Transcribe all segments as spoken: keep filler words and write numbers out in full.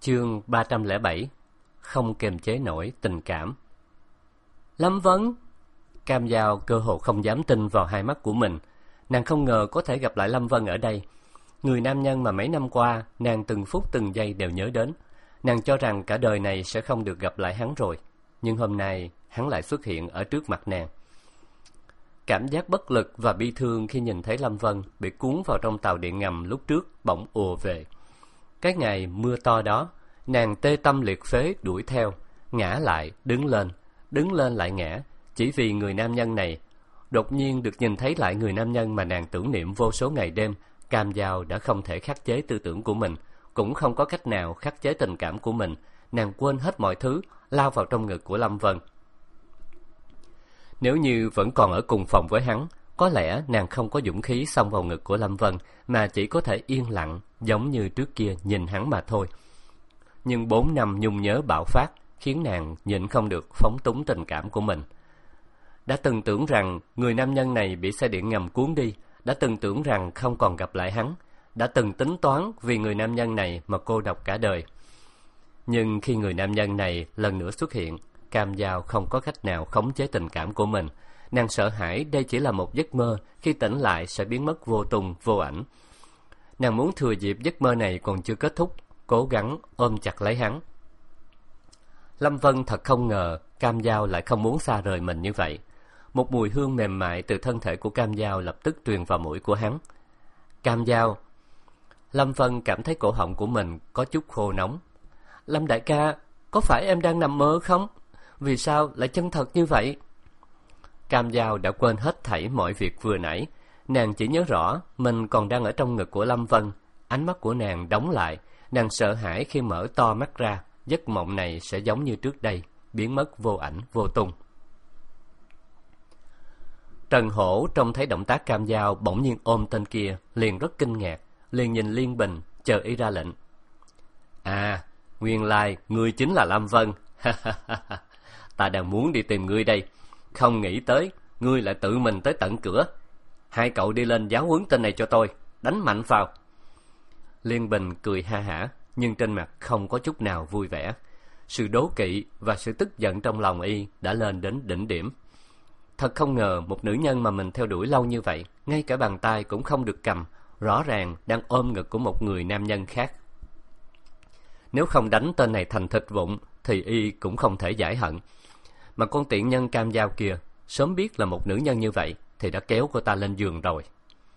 Chương ba trăm lẻ bảy. Không kiềm chế nổi tình cảm. Lâm Vân! Cam Giao cơ hồ không dám tin vào hai mắt của mình. Nàng không ngờ có thể gặp lại Lâm Vân ở đây. Người nam nhân mà mấy năm qua nàng từng phút từng giây đều nhớ đến. Nàng cho rằng cả đời này sẽ không được gặp lại hắn rồi. Nhưng hôm nay hắn lại xuất hiện ở trước mặt nàng. Cảm giác bất lực và bi thương khi nhìn thấy Lâm Vân bị cuốn vào trong tàu điện ngầm lúc trước bỗng ùa về. Cái ngày mưa to đó, nàng tê tâm liệt phế đuổi theo, ngã lại, đứng lên, đứng lên lại ngã, chỉ vì người nam nhân này. Đột nhiên được nhìn thấy lại người nam nhân mà nàng tưởng niệm vô số ngày đêm, Cam Giao đã không thể khắc chế tư tưởng của mình, cũng không có cách nào khắc chế tình cảm của mình. Nàng quên hết mọi thứ, lao vào trong ngực của Lâm Vân. Nếu như vẫn còn ở cùng phòng với hắn, có lẽ nàng không có dũng khí xông vào ngực của Lâm Vân, mà chỉ có thể yên lặng, giống như trước kia nhìn hắn mà thôi. Nhưng bốn năm nhung nhớ bạo phát khiến nàng nhịn không được phóng túng tình cảm của mình. Đã từng tưởng rằng người nam nhân này bị xe điện ngầm cuốn đi, đã từng tưởng rằng không còn gặp lại hắn, đã từng tính toán vì người nam nhân này mà cô độc cả đời. Nhưng khi người nam nhân này lần nữa xuất hiện, Cam Giao không có cách nào khống chế tình cảm của mình. Nàng sợ hãi đây chỉ là một giấc mơ, khi tỉnh lại sẽ biến mất vô tung vô ảnh. Nàng muốn thừa dịp giấc mơ này còn chưa kết thúc, cố gắng ôm chặt lấy hắn. Lâm Vân thật không ngờ Cam Giao lại không muốn xa rời mình như vậy. Một mùi hương mềm mại từ thân thể của Cam Giao lập tức truyền vào mũi của hắn. Cam Giao! Lâm Vân cảm thấy cổ họng của mình có chút khô nóng. Lâm đại ca, có phải em đang nằm mơ không? Vì sao lại chân thật như vậy? Cam Giao đã quên hết thảy mọi việc vừa nãy. Nàng chỉ nhớ rõ mình còn đang ở trong ngực của Lâm Vân. Ánh mắt của nàng đóng lại. Nàng sợ hãi khi mở to mắt ra, giấc mộng này sẽ giống như trước đây, biến mất vô ảnh vô tung. Trần Hổ trông thấy động tác Cam Giao bỗng nhiên ôm tên kia, liền rất kinh ngạc, liền nhìn Liên Bình, chờ y ra lệnh. À, nguyên lai ngươi chính là Lâm Vân. Ta đang muốn đi tìm ngươi đây, không nghĩ tới ngươi lại tự mình tới tận cửa. Hai cậu đi lên giáo huấn tên này cho tôi, đánh mạnh vào. Liên Bình cười ha hả, nhưng trên mặt không có chút nào vui vẻ. Sự đố kỵ và sự tức giận trong lòng y đã lên đến đỉnh điểm. Thật không ngờ một nữ nhân mà mình theo đuổi lâu như vậy, ngay cả bàn tay cũng không được cầm, rõ ràng đang ôm ngực của một người nam nhân khác. Nếu không đánh tên này thành thịt vụn thì y cũng không thể giải hận. Mà con tiện nhân Cam Giao kia sớm biết là một nữ nhân như vậy thì đã kéo cô ta lên giường rồi.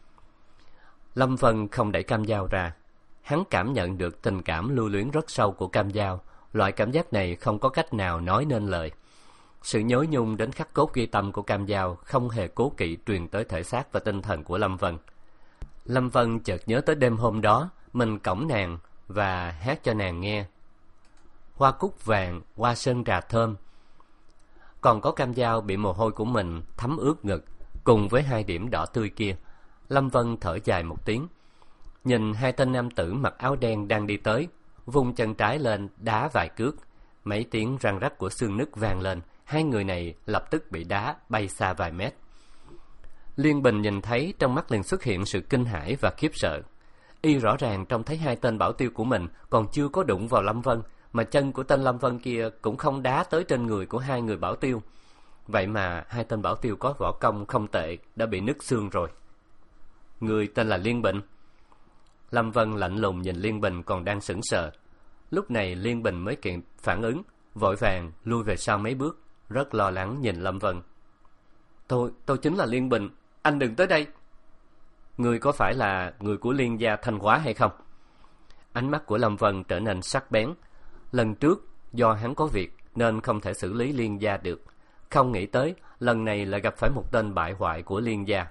Lâm Vân không đẩy Cam Giao ra. Hắn cảm nhận được tình cảm lưu luyến rất sâu của Cam Giao. Loại cảm giác này không có cách nào nói nên lời. Sự nhớ nhung đến khắc cốt ghi tâm của Cam Giao không hề cố kỵ truyền tới thể xác và tinh thần của Lâm Vân. Lâm Vân chợt nhớ tới đêm hôm đó mình cõng nàng và hát cho nàng nghe hoa cúc vàng, hoa sơn trà thơm. Còn có Cam Giao bị mồ hôi của mình thấm ướt ngực, cùng với hai điểm đỏ tươi kia. Lâm Vân thở dài một tiếng, nhìn hai tên nam tử mặc áo đen đang đi tới, vung chân trái lên đá vài cước. Mấy tiếng răng rắc của xương nứt vang lên, hai người này lập tức bị đá bay xa vài mét. Liên Bình nhìn thấy, trong mắt liền xuất hiện sự kinh hãi và khiếp sợ. Y rõ ràng trông thấy hai tên bảo tiêu của mình còn chưa có đụng vào Lâm Vân, mà chân của tên Lâm Vân kia cũng không đá tới trên người của hai người bảo tiêu. Vậy mà hai tên bảo tiêu có võ công không tệ đã bị nứt xương rồi. Người tên là Liên Bình. Lâm Vân lạnh lùng nhìn Liên Bình còn đang sững sờ. Lúc này Liên Bình mới kịp phản ứng, vội vàng lui về sau mấy bước, rất lo lắng nhìn Lâm Vân. Tôi, tôi chính là Liên Bình, anh đừng tới đây. Người có phải là người của Liên gia Thanh Hóa hay không? Ánh mắt của Lâm Vân trở nên sắc bén. Lần trước do hắn có việc nên không thể xử lý Liên gia được, không nghĩ tới lần này lại gặp phải một tên bại hoại của Liên gia.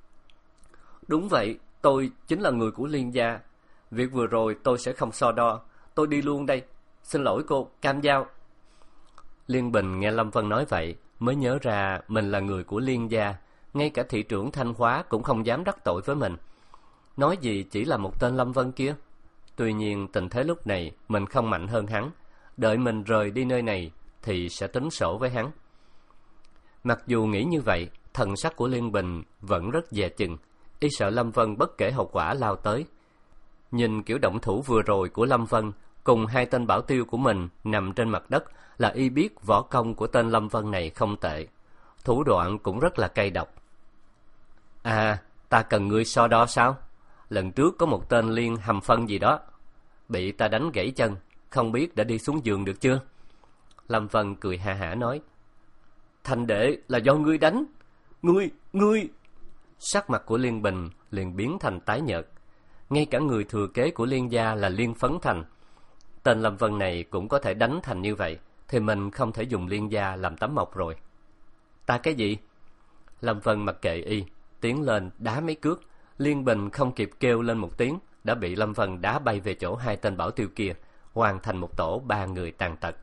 Đúng vậy, tôi chính là người của Liên gia. Việc vừa rồi tôi sẽ không so đo, tôi đi luôn đây. Xin lỗi cô, Cam Giao. Liên Bình nghe Lâm Vân nói vậy mới nhớ ra mình là người của Liên gia. Ngay cả thị trưởng Thanh Hóa cũng không dám đắc tội với mình, nói gì chỉ là một tên Lâm Vân kia. Tuy nhiên tình thế lúc này mình không mạnh hơn hắn, đợi mình rời đi nơi này thì sẽ tính sổ với hắn. Mặc dù nghĩ như vậy, thần sắc của Liên Bình vẫn rất dè chừng, y sợ Lâm Vân bất kể hậu quả lao tới. Nhìn kiểu động thủ vừa rồi của Lâm Vân, cùng hai tên bảo tiêu của mình nằm trên mặt đất là y biết võ công của tên Lâm Vân này không tệ, thủ đoạn cũng rất là cay độc. À, ta cần ngươi so đo sao? Lần trước có một tên Liên Hầm Phân gì đó, bị ta đánh gãy chân, không biết đã đi xuống giường được chưa? Lâm Vân cười ha hả nói, Thành đệ là do ngươi đánh. Ngươi, ngươi... Sắc mặt của Liên Bình liền biến thành tái nhợt. Ngay cả người thừa kế của Liên gia là Liên Phấn Thành, tên Lâm Vân này cũng có thể đánh thành như vậy, thì mình không thể dùng Liên gia làm tấm mộc rồi. Ta cái gì? Lâm Vân mặc kệ y, tiến lên đá mấy cước. Liên Bình không kịp kêu lên một tiếng, đã bị Lâm Vân đá bay về chỗ hai tên bảo tiêu kia, hoàn thành một tổ ba người tàn tật.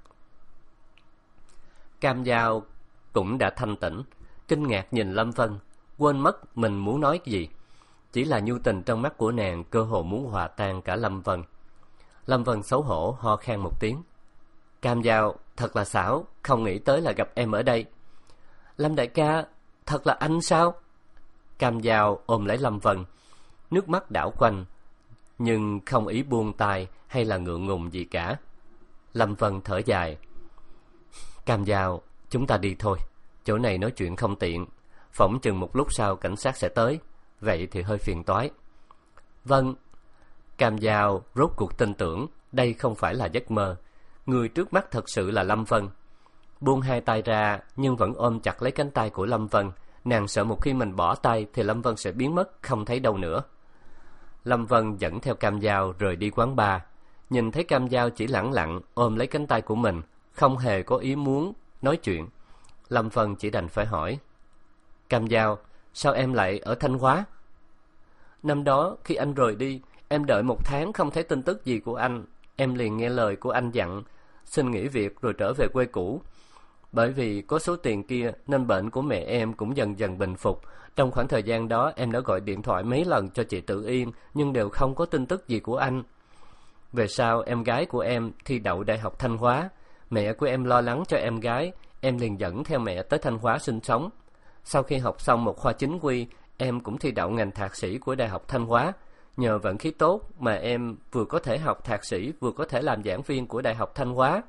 Cam Dao cũng đã thanh tỉnh, kinh ngạc nhìn Lâm Vân, quên mất mình muốn nói cái gì. Chỉ là nhu tình trong mắt của nàng cơ hồ muốn hòa tan cả Lâm Vân. Lâm Vân xấu hổ ho khan một tiếng. Cam Dao, thật là xảo, không nghĩ tới là gặp em ở đây. Lâm đại ca, thật là anh sao? Cam Dao ôm lấy Lâm Vân, nước mắt đảo quanh, nhưng không ý buông tay hay là ngượng ngùng gì cả. Lâm Vân thở dài. Cam Dao, chúng ta đi thôi, chỗ này nói chuyện không tiện, phỏng chừng một lúc sau cảnh sát sẽ tới, vậy thì hơi phiền toái. Vâng. Cam Dao rốt cuộc tin tưởng đây không phải là giấc mơ, người trước mắt thật sự là Lâm Vân. Buông hai tay ra nhưng vẫn ôm chặt lấy cánh tay của Lâm Vân, nàng sợ một khi mình bỏ tay thì Lâm Vân sẽ biến mất không thấy đâu nữa. Lâm Vân dẫn theo Cam Dao rời đi quán bar, nhìn thấy Cam Dao chỉ lẳng lặng ôm lấy cánh tay của mình, không hề có ý muốn nói chuyện. Lâm Vân chỉ đành phải hỏi, Cam Dao, sao em lại ở Thanh Hóa? Năm đó khi anh rời đi, em đợi một tháng không thấy tin tức gì của anh, em liền nghe lời của anh dặn xin nghỉ việc rồi trở về quê cũ. Bởi vì có số tiền kia nên bệnh của mẹ em cũng dần dần bình phục. Trong khoảng thời gian đó em đã gọi điện thoại mấy lần cho chị Tự Yên, nhưng đều không có tin tức gì của anh. Về sau em gái của em thi đậu Đại học Thanh Hóa, mẹ của em lo lắng cho em gái, em liền dẫn theo mẹ tới Thanh Hóa sinh sống. Sau khi học xong một khoa chính quy, em cũng thi đậu ngành thạc sĩ của Đại học Thanh Hóa. Nhờ vận khí tốt mà em vừa có thể học thạc sĩ, vừa có thể làm giảng viên của Đại học Thanh Hóa.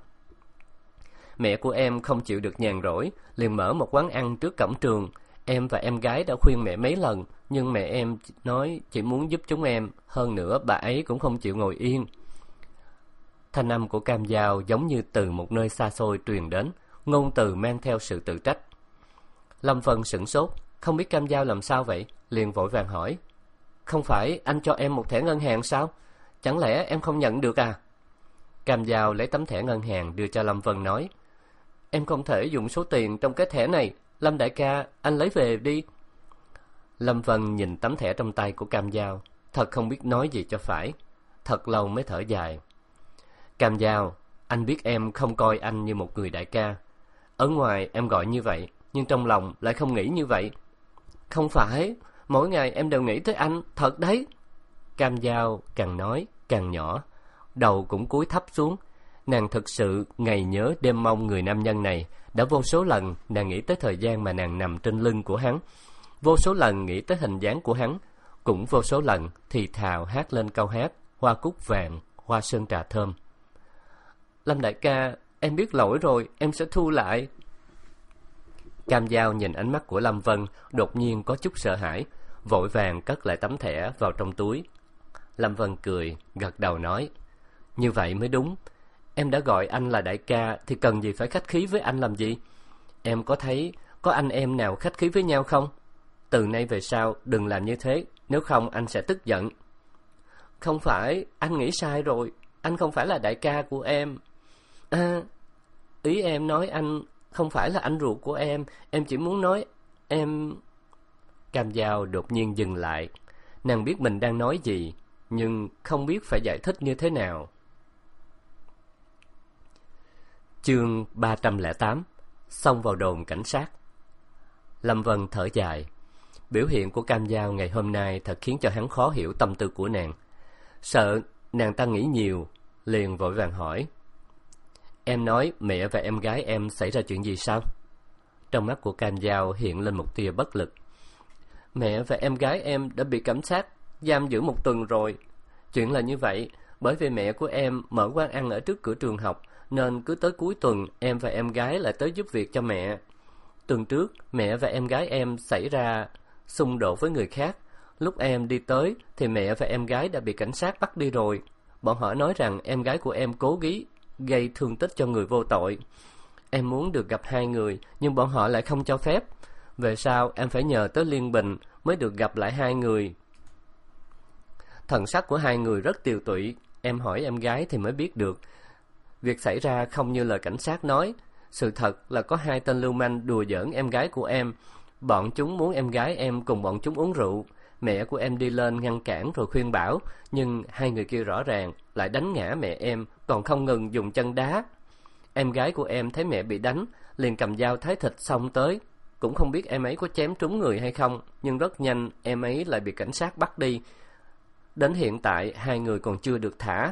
Mẹ của em không chịu được nhàn rỗi, liền mở một quán ăn trước cổng trường. Em và em gái đã khuyên mẹ mấy lần, nhưng mẹ em nói chỉ muốn giúp chúng em, hơn nữa bà ấy cũng không chịu ngồi yên. Thanh âm của Cam Dao giống như từ một nơi xa xôi truyền đến, ngôn từ mang theo sự tự trách. Lâm Vân sửng sốt, không biết Cam Dao làm sao vậy, liền vội vàng hỏi, không phải anh cho em một thẻ ngân hàng sao? Chẳng lẽ em không nhận được à? Cam Dao lấy tấm thẻ ngân hàng đưa cho Lâm Vân nói, em không thể dùng số tiền trong cái thẻ này, Lâm đại ca, anh lấy về đi. Lâm Vân nhìn tấm thẻ trong tay của Cam Dao, thật không biết nói gì cho phải, thật lâu mới thở dài. Cam Dao, anh biết em không coi anh như một người đại ca. Ở ngoài em gọi như vậy, nhưng trong lòng lại không nghĩ như vậy. Không phải, mỗi ngày em đều nghĩ tới anh, thật đấy. Cam Dao càng nói càng nhỏ, đầu cũng cúi thấp xuống. Nàng thực sự ngày nhớ đêm mong người nam nhân này. Đã vô số lần nàng nghĩ tới thời gian mà nàng nằm trên lưng của hắn, vô số lần nghĩ tới hình dáng của hắn, cũng vô số lần thì thào hát lên câu hát Hoa cúc vàng, hoa sơn trà thơm. Lâm đại ca, em biết lỗi rồi, em sẽ thu lại. Cam Dao nhìn ánh mắt của Lâm Vân, đột nhiên có chút sợ hãi, vội vàng cất lại tấm thẻ vào trong túi. Lâm Vân cười, gật đầu nói, như vậy mới đúng. Em đã gọi anh là đại ca thì cần gì phải khách khí với anh làm gì? Em có thấy có anh em nào khách khí với nhau không? Từ nay về sau đừng làm như thế, nếu không anh sẽ tức giận. Không phải, anh nghĩ sai rồi, anh không phải là đại ca của em. À, ý em nói anh không phải là anh ruột của em, em chỉ muốn nói em... Cam Dao đột nhiên dừng lại, nàng biết mình đang nói gì, nhưng không biết phải giải thích như thế nào. Chương ba trăm lẻ tám, xông vào đồn cảnh sát. Lâm Vân thở dài. Biểu hiện của Cam Dao ngày hôm nay thật khiến cho hắn khó hiểu tâm tư của nàng. Sợ nàng ta nghĩ nhiều, liền vội vàng hỏi, em nói mẹ và em gái em xảy ra chuyện gì sao? Trong mắt của Cam Dao hiện lên một tia bất lực. Mẹ và em gái em đã bị cảnh sát giam giữ một tuần rồi. Chuyện là như vậy, Bởi vì mẹ của em mở quán ăn ở trước cửa trường học, nên cứ tới cuối tuần em và em gái lại tới giúp việc cho mẹ. Tuần trước, mẹ và em gái em xảy ra xung đột với người khác. Lúc em đi tới thì mẹ và em gái đã bị cảnh sát bắt đi rồi. Bọn họ nói rằng em gái của em cố ý gây thương tích cho người vô tội. Em muốn được gặp hai người, nhưng bọn họ lại không cho phép. Về sau em phải nhờ tới Liên Bình mới được gặp lại hai người. Thần sắc của hai người rất tiều tụy. Em hỏi em gái thì mới biết được việc xảy ra không như lời cảnh sát nói. Sự thật là có hai tên lưu manh đùa giỡn em gái của em. Bọn chúng muốn em gái em cùng bọn chúng uống rượu. Mẹ của em đi lên ngăn cản rồi khuyên bảo, nhưng hai người kia rõ ràng lại đánh ngã mẹ em, còn không ngừng dùng chân đá. Em gái của em thấy mẹ bị đánh, liền cầm dao thái thịt xông tới. Cũng không biết em ấy có chém trúng người hay không, nhưng rất nhanh em ấy lại bị cảnh sát bắt đi. Đến hiện tại hai người còn chưa được thả.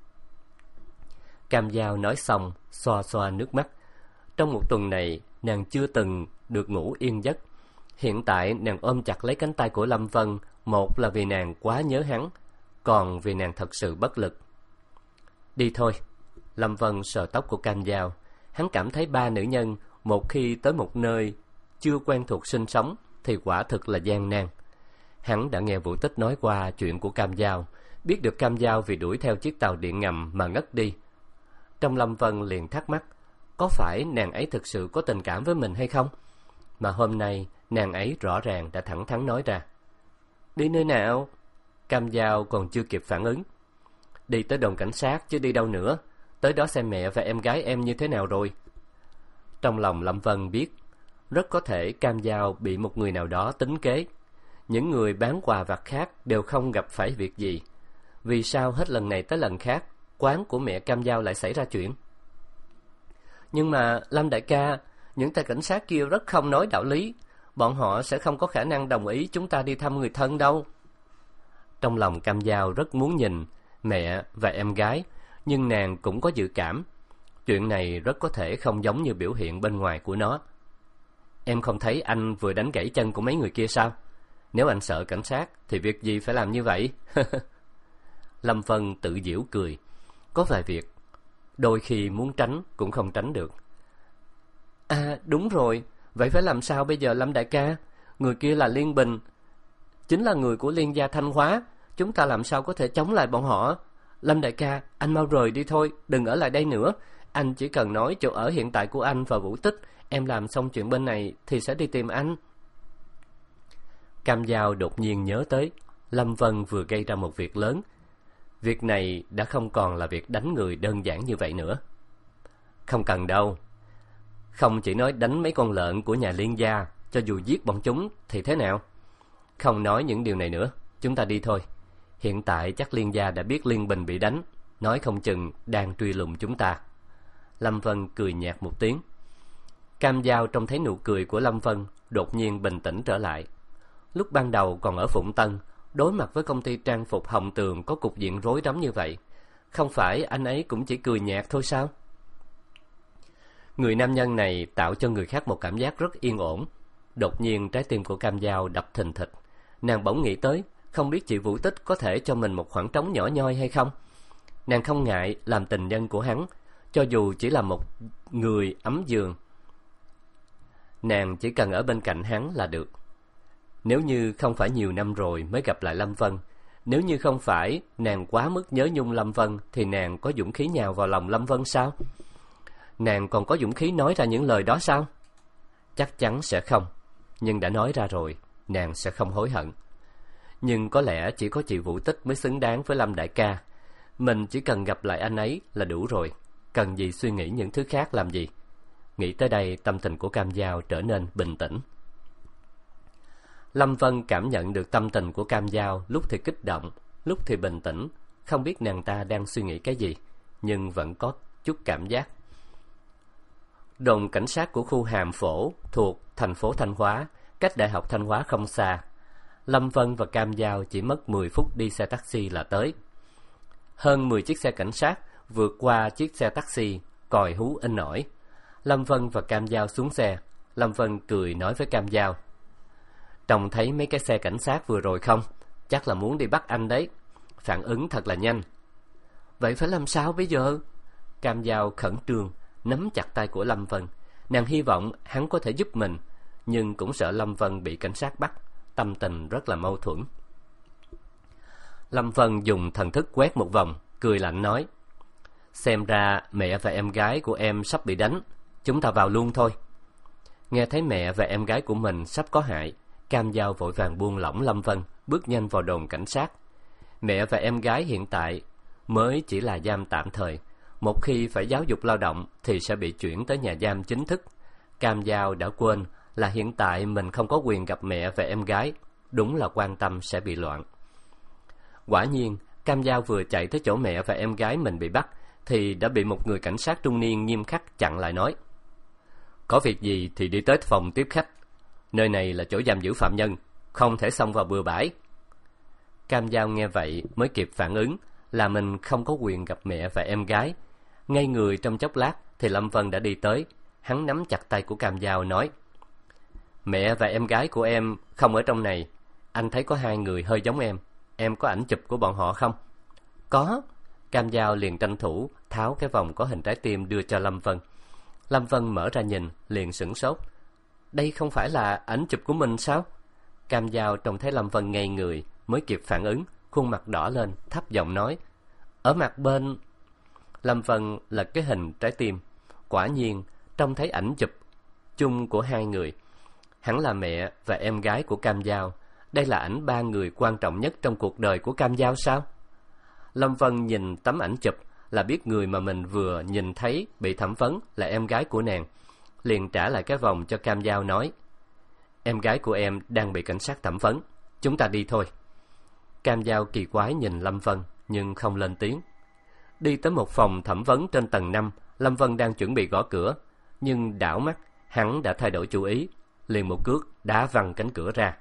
Cam Dao nói xong, xoa xoa nước mắt. Trong một tuần này, nàng chưa từng được ngủ yên giấc. Hiện tại nàng ôm chặt lấy cánh tay của Lâm Vân, một là vì nàng quá nhớ hắn, còn vì nàng thật sự bất lực. Đi thôi. Lâm Vân sờ tóc của Cam Dao. Hắn cảm thấy ba nữ nhân một khi tới một nơi chưa quen thuộc sinh sống thì quả thực là gian nan. Hắn đã nghe Vũ Tích nói qua chuyện của Cam Dao, biết được Cam Dao vì đuổi theo chiếc tàu điện ngầm mà ngất đi. Trong Lâm Vân liền thắc mắc, có phải nàng ấy thực sự có tình cảm với mình hay không? Mà hôm nay nàng ấy rõ ràng đã thẳng thắn nói ra. Đi nơi nào? Cam Dao còn chưa kịp phản ứng. Đi tới đồn cảnh sát chứ đi đâu nữa. Tới đó xem mẹ và em gái em như thế nào rồi. Trong lòng Lâm Vân biết, rất có thể Cam Dao bị một người nào đó tính kế. Những người bán quà vặt khác đều không gặp phải việc gì. Vì sao hết lần này tới lần khác quán của mẹ Cam Dao lại xảy ra chuyện? Nhưng mà Lâm đại ca, những tay cảnh sát kia rất không nói đạo lý. Bọn họ sẽ không có khả năng đồng ý chúng ta đi thăm người thân đâu. Trong lòng Cam Dao rất muốn nhìn mẹ và em gái, nhưng nàng cũng có dự cảm chuyện này rất có thể không giống như biểu hiện bên ngoài của nó. Em không thấy anh vừa đánh gãy chân của mấy người kia sao? Nếu anh sợ cảnh sát thì việc gì phải làm như vậy? Lâm Vân tự giễu cười. Có vài việc đôi khi muốn tránh cũng không tránh được. À đúng rồi, vậy phải làm sao bây giờ Lâm đại ca? Người kia là Liên Bình, chính là người của Liên gia Thanh Hóa. Chúng ta làm sao có thể chống lại bọn họ? Lâm đại ca, anh mau rời đi thôi, đừng ở lại đây nữa. Anh chỉ cần nói chỗ ở hiện tại của anh và Vũ Tích. Em làm xong chuyện bên này thì sẽ đi tìm anh. Cam Dao đột nhiên nhớ tới Lâm Vân vừa gây ra một việc lớn. Việc này đã không còn là việc đánh người đơn giản như vậy nữa. Không cần đâu. Không chỉ nói đánh mấy con lợn của nhà Liên gia, cho dù giết bọn chúng thì thế nào? Không nói những điều này nữa, chúng ta đi thôi. Hiện tại chắc Liên gia đã biết Liên Bình bị đánh, nói không chừng đang truy lùng chúng ta. Lâm Vân cười nhạt một tiếng. Cam Dao trông thấy nụ cười của Lâm Vân, đột nhiên bình tĩnh trở lại. Lúc ban đầu còn ở Phụng Tân, đối mặt với công ty trang phục Hồng Tường có cục diện rối rắm như vậy, không phải anh ấy cũng chỉ cười nhạt thôi sao? Người nam nhân này tạo cho người khác một cảm giác rất yên ổn. Đột nhiên trái tim của Cam Dao đập thình thịch. Nàng bỗng nghĩ tới, không biết chị Vũ Tích có thể cho mình một khoảng trống nhỏ nhoi hay không? Nàng không ngại làm tình nhân của hắn, cho dù chỉ là một người ấm giường. Nàng chỉ cần ở bên cạnh hắn là được. Nếu như không phải nhiều năm rồi mới gặp lại Lâm Vân, nếu như không phải nàng quá mức nhớ nhung Lâm Vân, thì nàng có dũng khí nhào vào lòng Lâm Vân sao? Nàng còn có dũng khí nói ra những lời đó sao? Chắc chắn sẽ không. Nhưng đã nói ra rồi, nàng sẽ không hối hận. Nhưng có lẽ chỉ có chị Vũ Tích mới xứng đáng với Lâm đại ca. Mình chỉ cần gặp lại anh ấy là đủ rồi. Cần gì suy nghĩ những thứ khác làm gì? Nghĩ tới đây, tâm tình của Cam Dao trở nên bình tĩnh. Lâm Vân cảm nhận được tâm tình của Cam Dao, lúc thì kích động, lúc thì bình tĩnh. Không biết nàng ta đang suy nghĩ cái gì, nhưng vẫn có chút cảm giác. Đồn cảnh sát của khu Hàm Phổ thuộc thành phố Thanh Hóa, cách Đại học Thanh Hóa không xa. Lâm Vân và Cam Dao chỉ mất mười phút đi xe taxi là tới. Hơn mười chiếc xe cảnh sát vượt qua chiếc xe taxi, còi hú in ỏi. Lâm Vân và Cam Dao xuống xe. Lâm Vân cười nói với Cam Dao, trông thấy mấy cái xe cảnh sát vừa rồi không? Chắc là muốn đi bắt anh đấy. Phản ứng thật là nhanh. Vậy phải làm sao bây giờ? Cam Dao khẩn trương nắm chặt tay của Lâm Vân. Nàng hy vọng hắn có thể giúp mình, nhưng cũng sợ Lâm Vân bị cảnh sát bắt. Tâm tình rất là mâu thuẫn. Lâm Vân dùng thần thức quét một vòng, cười lạnh nói: Xem ra mẹ và em gái của em sắp bị đánh, chúng ta vào luôn thôi. Nghe thấy mẹ và em gái của mình sắp có hại, Cam Dao vội vàng buông lỏng Lâm Vân, bước nhanh vào đồn cảnh sát. Mẹ và em gái hiện tại mới chỉ là giam tạm thời, một khi phải giáo dục lao động thì sẽ bị chuyển tới nhà giam chính thức. Cam Dao đã quên là hiện tại mình không có quyền gặp mẹ và em gái, đúng là quan tâm sẽ bị loạn. Quả nhiên, Cam Dao vừa chạy tới chỗ mẹ và em gái mình bị bắt thì đã bị một người cảnh sát trung niên nghiêm khắc chặn lại nói: Có việc gì thì đi tới phòng tiếp khách, nơi này là chỗ giam giữ phạm nhân, không thể xông vào bừa bãi. Cam Dao nghe vậy mới kịp phản ứng là mình không có quyền gặp mẹ và em gái. Ngây người trong chốc lát thì Lâm Vân đã đi tới. Hắn nắm chặt tay của Cam Dao nói: Mẹ và em gái của em không ở trong này. Anh thấy có hai người hơi giống em, em có ảnh chụp của bọn họ không? Có. Cam Dao liền tranh thủ tháo cái vòng có hình trái tim đưa cho Lâm Vân. Lâm Vân mở ra nhìn, liền sửng sốt. Đây không phải là ảnh chụp của mình sao? Cam Dao trông thấy Lâm Vân ngây người mới kịp phản ứng, khuôn mặt đỏ lên, thấp giọng nói: Ở mặt bên. Lâm Vân lật cái hình trái tim, quả nhiên trông thấy ảnh chụp chung của hai người. Hẳn là mẹ và em gái của Cam Dao. Đây là ảnh ba người quan trọng nhất trong cuộc đời của Cam Dao sao? Lâm Vân nhìn tấm ảnh chụp là biết người mà mình vừa nhìn thấy bị thẩm vấn là em gái của nàng, liền trả lại cái vòng cho Cam Dao nói: Em gái của em đang bị cảnh sát thẩm vấn, chúng ta đi thôi. Cam Dao kỳ quái nhìn Lâm Vân nhưng không lên tiếng. Đi tới một phòng thẩm vấn trên tầng năm, Lâm Vân đang chuẩn bị gõ cửa, nhưng đảo mắt hắn đã thay đổi chủ ý, liền một cước đá văng cánh cửa ra.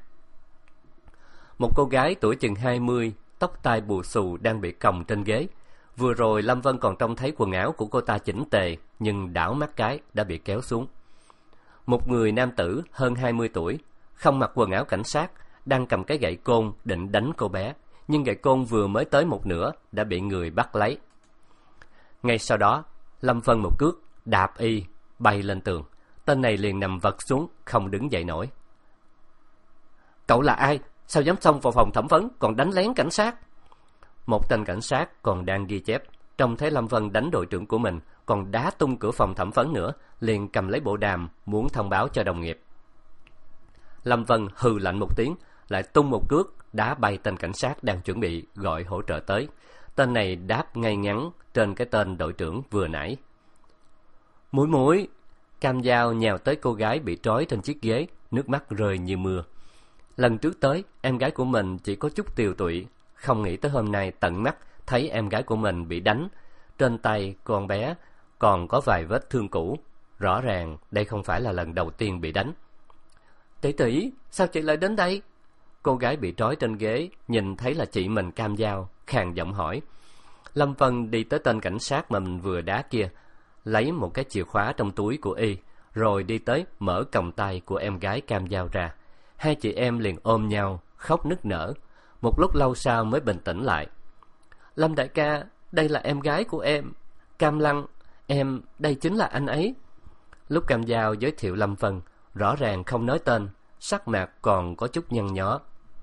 Một cô gái tuổi chừng hai mươi, tóc tai bù xù đang bị còng trên ghế. Vừa rồi Lâm Vân còn trông thấy quần áo của cô ta chỉnh tề, nhưng đảo mắt cái đã bị kéo xuống. Một người nam tử hơn hai mươi tuổi, không mặc quần áo cảnh sát, đang cầm cái gậy côn định đánh cô bé, nhưng gậy côn vừa mới tới một nửa đã bị người bắt lấy. Ngay sau đó, Lâm Vân một cước đạp y bay lên tường. Tên này liền nằm vật xuống, không đứng dậy nổi. Cậu là ai? Sao dám xông vào phòng thẩm vấn còn đánh lén cảnh sát? Một tên cảnh sát còn đang ghi chép, trông thấy Lâm Vân đánh đội trưởng của mình, còn đá tung cửa phòng thẩm vấn nữa, liền cầm lấy bộ đàm muốn thông báo cho đồng nghiệp. Lâm Vân hừ lạnh một tiếng, lại tung một cước đá bay tên cảnh sát đang chuẩn bị gọi hỗ trợ tới. Tên này đáp ngay ngắn trên cái tên đội trưởng vừa nãy. Mũi mũi. Cam Dao nhào tới cô gái bị trói trên chiếc ghế, nước mắt rơi như mưa. Lần trước tới, em gái của mình chỉ có chút tiều tụy, không nghĩ tới hôm nay tận mắt thấy em gái của mình bị đánh. Trên tay con bé còn có vài vết thương cũ, rõ ràng đây không phải là lần đầu tiên bị đánh. Tỷ tỷ, sao chị lại đến đây? Cô gái bị trói trên ghế nhìn thấy là chị mình Cam Dao, khàn giọng hỏi. Lâm Vân đi tới tên cảnh sát mà mình vừa đá kia, lấy một cái chìa khóa trong túi của y, rồi đi tới mở còng tay của em gái Cam Dao ra. Hai chị em liền ôm nhau, khóc nức nở. Một lúc lâu sau mới bình tĩnh lại. Lâm đại ca, đây là em gái của em, Cam Lăng, em, đây chính là anh ấy. Lúc Cam Dao giới thiệu Lâm Vân, rõ ràng không nói tên, sắc mặt còn có chút nhăn nhó.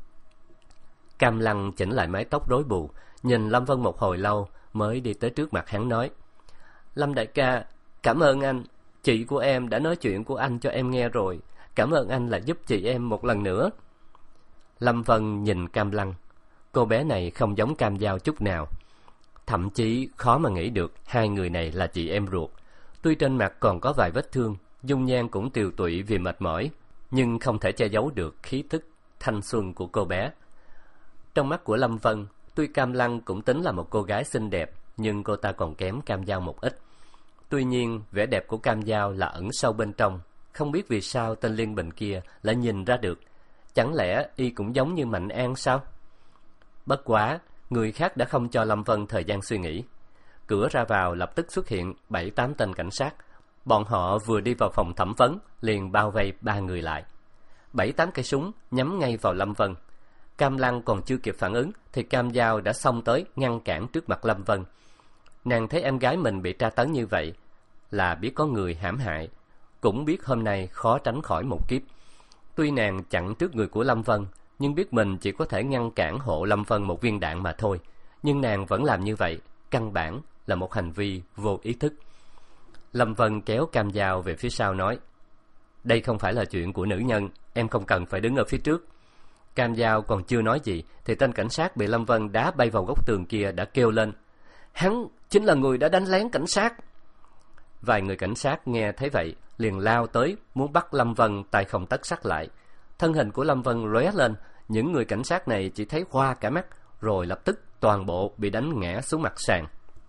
Cam Lăng chỉnh lại mái tóc rối bù, nhìn Lâm Vân một hồi lâu mới đi tới trước mặt hắn nói: Lâm đại ca, cảm ơn anh, chị của em đã nói chuyện của anh cho em nghe rồi, cảm ơn anh là giúp chị em một lần nữa. Lâm Vân nhìn Cam Lăng, cô bé này không giống Cam Dao chút nào, thậm chí khó mà nghĩ được hai người này là chị em ruột. Tuy trên mặt còn có vài vết thương, dung nhan cũng tiều tụy vì mệt mỏi, nhưng không thể che giấu được khí tức thanh xuân của cô bé. Trong mắt của Lâm Vân, tuy Cam Lăng cũng tính là một cô gái xinh đẹp, nhưng cô ta còn kém Cam Dao một ít. Tuy nhiên, vẻ đẹp của Cam Dao là ẩn sâu bên trong, không biết vì sao tên Liên Bình kia lại nhìn ra được. Chẳng lẽ y cũng giống như Mạnh An sao? Bất quá, người khác đã không cho Lâm Vân thời gian suy nghĩ. Cửa ra vào lập tức xuất hiện bảy tám tên cảnh sát. Bọn họ vừa đi vào phòng thẩm vấn, liền bao vây ba người lại. Bảy tám cây súng nhắm ngay vào Lâm Vân. Cam Lăng còn chưa kịp phản ứng thì Cam Dao đã xông tới ngăn cản trước mặt Lâm Vân. Nàng thấy em gái mình bị tra tấn như vậy là biết có người hãm hại, cũng biết hôm nay khó tránh khỏi một kiếp. Tuy nàng chặn trước người của Lâm Vân, nhưng biết mình chỉ có thể ngăn cản hộ Lâm Vân một viên đạn mà thôi. Nhưng nàng vẫn làm như vậy, căn bản là một hành vi vô ý thức. Lâm Vân kéo cam dao về phía sau nói: đây không phải là chuyện của nữ nhân, em không cần phải đứng ở phía trước. Cam dao còn chưa nói gì thì tên cảnh sát bị Lâm Vân đá bay vào góc tường kia đã kêu lên: hắn chính là người đã đánh lén cảnh sát. Vài người cảnh sát nghe thấy vậy liền lao tới muốn bắt Lâm Vân tay không tấc sắt lại. Thân hình của Lâm Vân lóe lên, những người cảnh sát này chỉ thấy hoa cả mắt, rồi lập tức toàn bộ bị đánh ngã xuống mặt sàn.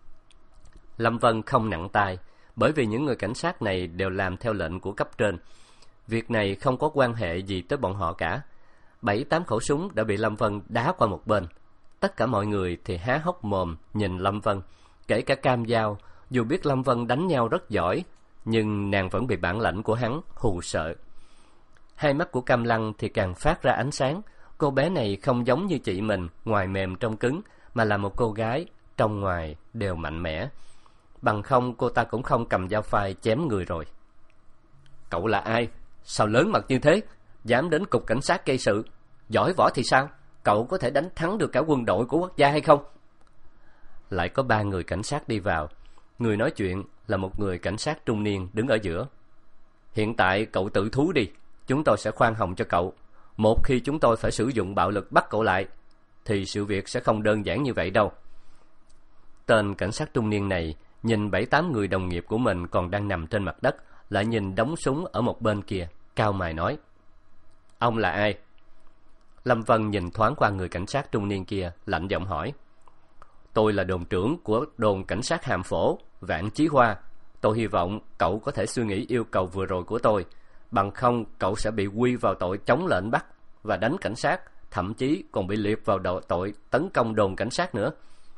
Lâm Vân không nặng tay, bởi vì những người cảnh sát này đều làm theo lệnh của cấp trên. Việc này không có quan hệ gì tới bọn họ cả. Bảy tám khẩu súng đã bị Lâm Vân đá qua một bên. Tất cả mọi người thì há hốc mồm nhìn Lâm Vân, kể cả Cam Dao. Dù biết Lâm Vân đánh nhau rất giỏi, nhưng nàng vẫn bị bản lãnh của hắn hù sợ. Hai mắt của Cam Lăng thì càng phát ra ánh sáng. Cô bé này không giống như chị mình, ngoài mềm trong cứng, mà là một cô gái trong ngoài đều mạnh mẽ. Bằng không cô ta cũng không cầm dao phai chém người rồi. Cậu là ai? Sao lớn mặt như thế? Dám đến cục cảnh sát gây sự? Giỏi võ thì sao? Cậu có thể đánh thắng được cả quân đội của quốc gia hay không? Lại có ba người cảnh sát đi vào. Người nói chuyện là một người cảnh sát trung niên đứng ở giữa. Hiện tại cậu tự thú đi, chúng tôi sẽ khoan hồng cho cậu. Một khi chúng tôi phải sử dụng bạo lực bắt cậu lại, thì sự việc sẽ không đơn giản như vậy đâu. Tên cảnh sát trung niên này nhìn bảy tám người đồng nghiệp của mình còn đang nằm trên mặt đất, lại nhìn đống súng ở một bên kia, cau mày nói: ông là ai? Lâm Vân nhìn thoáng qua người cảnh sát trung niên kia, lạnh giọng hỏi: tôi là đồn trưởng của đồn cảnh sát Hàm Phổ, Vạn Chí Hoa. Tôi hy vọng cậu có thể suy nghĩ yêu cầu vừa rồi của tôi, bằng không cậu sẽ bị quy vào tội chống lệnh bắt và đánh cảnh sát, thậm chí còn bị liệt vào đội tội tấn công đồn cảnh sát nữa.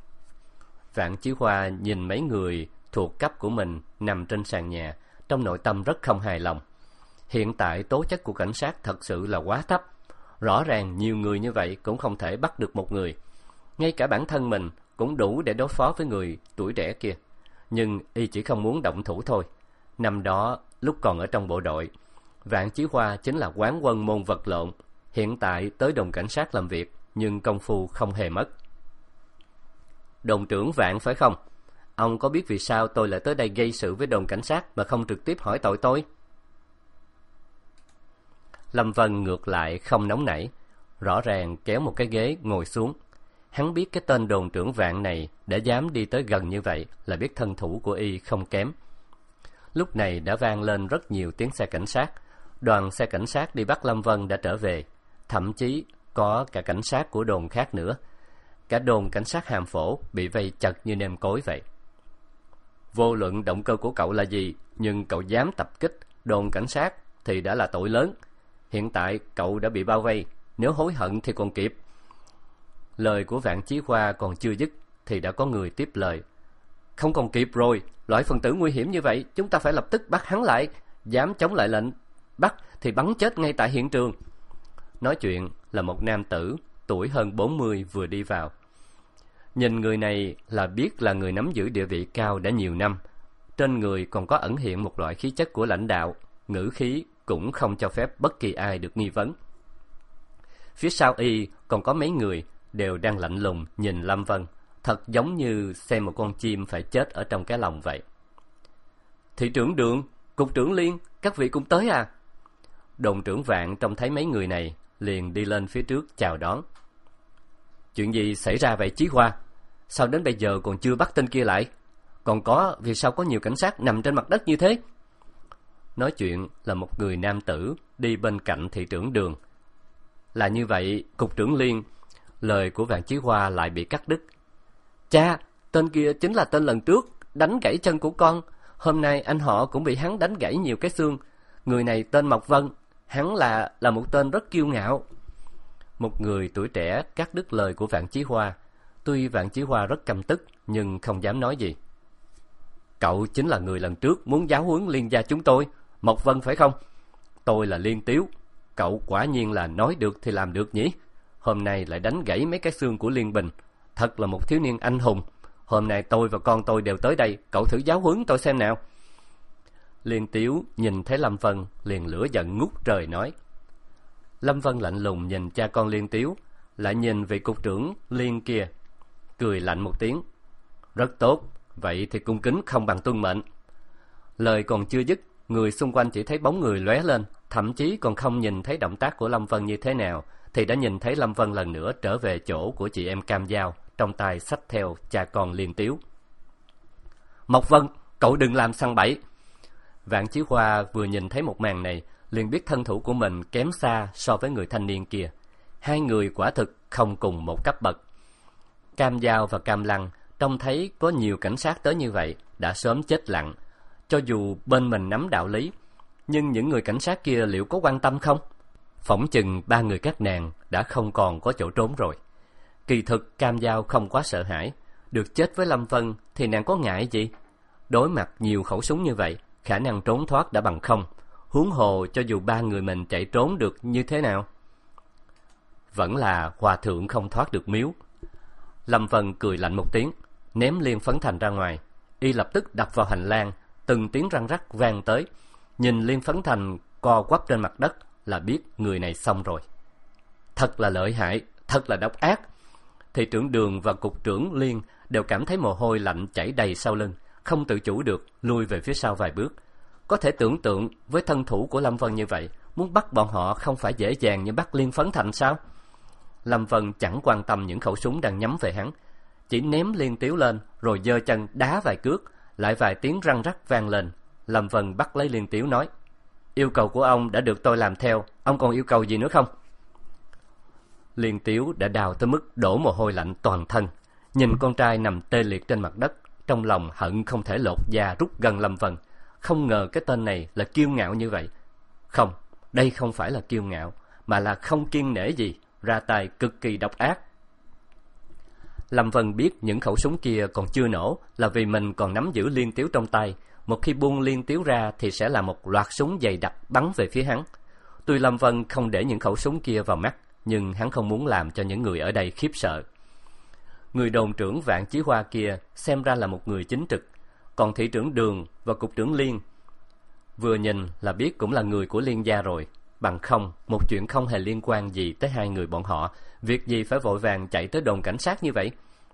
Vạn Chí Hoa nhìn mấy người thuộc cấp của mình nằm trên sàn nhà, trong nội tâm rất không hài lòng. Hiện tại tố chất của cảnh sát thật sự là quá thấp. Rõ ràng nhiều người như vậy cũng không thể bắt được một người. Ngay cả bản thân mình cũng đủ để đối phó với người tuổi trẻ kia. Nhưng y chỉ không muốn động thủ thôi. Năm đó, lúc còn ở trong bộ đội, Vạn Chí Hoa chính là quán quân môn vật lộn. Hiện tại tới đồn cảnh sát làm việc, nhưng công phu không hề mất. Đồn trưởng Vạn phải không? Ông có biết vì sao tôi lại tới đây gây sự với đồn cảnh sát mà không trực tiếp hỏi tội tôi? Lâm Vân ngược lại không nóng nảy, rõ ràng kéo một cái ghế ngồi xuống. Hắn biết cái tên đồn trưởng Vạn này đã dám đi tới gần như vậy là biết thân thủ của y không kém. Lúc này đã vang lên rất nhiều tiếng xe cảnh sát. Đoàn xe cảnh sát đi bắt Lâm Vân đã trở về, thậm chí có cả cảnh sát của đồn khác nữa. Cả đồn cảnh sát Hàm Phổ bị vây chật như nêm cối vậy. Vô luận động cơ của cậu là gì, nhưng cậu dám tập kích đồn cảnh sát thì đã là tội lớn. Hiện tại cậu đã bị bao vây, nếu hối hận thì còn kịp. Lời của Vạn Chí Hoa còn chưa dứt thì đã có người tiếp lời: không còn kịp rồi, loại phần tử nguy hiểm như vậy chúng ta phải lập tức bắt hắn lại. Dám chống lại lệnh bắt thì bắn chết ngay tại hiện trường. Nói chuyện là một nam tử tuổi hơn bốn mươi vừa đi vào. Nhìn người này là biết là người nắm giữ địa vị cao đã nhiều năm. Trên người còn có ẩn hiện một loại khí chất của lãnh đạo, ngữ khí cũng không cho phép bất kỳ ai được nghi vấn. Phía sau y còn có mấy người đều đang lạnh lùng nhìn Lâm Vân, thật giống như xem một con chim phải chết ở trong cái lồng vậy. Thị trưởng Đường, cục trưởng Liên, các vị cũng tới à? Đồn trưởng Vạn trông thấy mấy người này liền đi lên phía trước chào đón. Chuyện gì xảy ra vậy Chí Hoa? Sao đến bây giờ còn chưa bắt tên kia lại? Còn có, vì sao có nhiều cảnh sát nằm trên mặt đất như thế? Nói chuyện là một người nam tử đi bên cạnh thị trưởng Đường. Là như vậy, cục trưởng Liên. Lời của Vạn Chí Hoa lại bị cắt đứt. Cha, tên kia chính là tên lần trước đánh gãy chân của con. Hôm nay anh họ cũng bị hắn đánh gãy nhiều cái xương. Người này tên Mộc Vân. Hắn là là một tên rất kiêu ngạo. Một người tuổi trẻ cắt đứt lời của Vạn Chí Hoa. Tuy Vạn Chí Hoa rất căm tức nhưng không dám nói gì. Cậu chính là người lần trước muốn giáo huấn Liên gia chúng tôi, Mộc Vân phải không? Tôi là Liên Tiếu. Cậu quả nhiên là nói được thì làm được nhỉ? Hôm nay lại đánh gãy mấy cái xương của Liên Bình. Thật là một thiếu niên anh hùng. Hôm nay tôi và con tôi đều tới đây, cậu thử giáo huấn tôi xem nào. Liên Tiếu nhìn thấy Lâm Vân liền lửa giận ngút trời nói. Lâm Vân lạnh lùng nhìn cha con Liên Tiếu, lại nhìn vị cục trưởng Liên kia, cười lạnh một tiếng. Rất tốt, vậy thì cung kính không bằng tuân mệnh. Lời còn chưa dứt, người xung quanh chỉ thấy bóng người lóe lên, thậm chí còn không nhìn thấy động tác của Lâm Vân như thế nào, thì đã nhìn thấy Lâm Vân lần nữa trở về chỗ của chị em Cam Dao, trong tay xách theo cha con Liên Tiếu. Mộc Vân, cậu đừng làm săn bẫy. Vạn Chí Hoa vừa nhìn thấy một màn này, liền biết thân thủ của mình kém xa so với người thanh niên kia. Hai người quả thực không cùng một cấp bậc. Cam Dao và Cam Lăng trông thấy có nhiều cảnh sát tới như vậy, đã sớm chết lặng. Cho dù bên mình nắm đạo lý, nhưng những người cảnh sát kia liệu có quan tâm không? Phỏng chừng ba người các nàng đã không còn có chỗ trốn rồi. Kỳ thực Cam Dao không quá sợ hãi, được chết với Lâm Vân thì nàng có ngại gì? Đối mặt nhiều khẩu súng như vậy, khả năng trốn thoát đã bằng không. Huống hồ cho dù ba người mình chạy trốn được như thế nào, vẫn là hòa thượng không thoát được miếu. Lâm Vân cười lạnh một tiếng, ném Liên Phấn Thành ra ngoài. Y lập tức đập vào hành lang, từng tiếng răng rắc vang tới. Nhìn Liên Phấn Thành co quắp trên mặt đất là biết người này xong rồi. Thật là lợi hại, thật là độc ác. Thị trưởng Đường và cục trưởng Liên đều cảm thấy mồ hôi lạnh chảy đầy sau lưng, không tự chủ được lui về phía sau vài bước. Có thể tưởng tượng với thân thủ của Lâm Vân như vậy, muốn bắt bọn họ không phải dễ dàng như bắt Liên Phấn Thành sao? Lâm Vân chẳng quan tâm những khẩu súng đang nhắm về hắn, chỉ ném Liên Tiếu lên rồi giơ chân đá vài cước, lại vài tiếng răng rắc vang lên. Lâm Vân bắt lấy Liên Tiếu nói: Yêu cầu của ông đã được tôi làm theo, ông còn yêu cầu gì nữa không? Liên Tiếu đã đau tới mức đổ mồ hôi lạnh toàn thân, nhìn con trai nằm tê liệt trên mặt đất, trong lòng hận không thể lột da rút gần Lâm Vân. Không ngờ cái tên này là kiêu ngạo như vậy. Không, đây không phải là kiêu ngạo, mà là không kiêng nể gì, ra tay cực kỳ độc ác. Lâm Vân biết những khẩu súng kia còn chưa nổ là vì mình còn nắm giữ Liên Tiếu trong tay. Một khi buông Liên Tiếu ra thì sẽ là một loạt súng dày đặc bắn về phía hắn. Tuy Lâm Vân không để những khẩu súng kia vào mắt, nhưng hắn không muốn làm cho những người ở đây khiếp sợ. Người đồn trưởng Vạn Chí Hoa kia xem ra là một người chính trực, còn thị trưởng Đường và cục trưởng Liên vừa nhìn là biết cũng là người của Liên gia rồi. Bằng không, một chuyện không hề liên quan gì tới hai người bọn họ, việc gì phải vội vàng chạy tới đồn cảnh sát như vậy?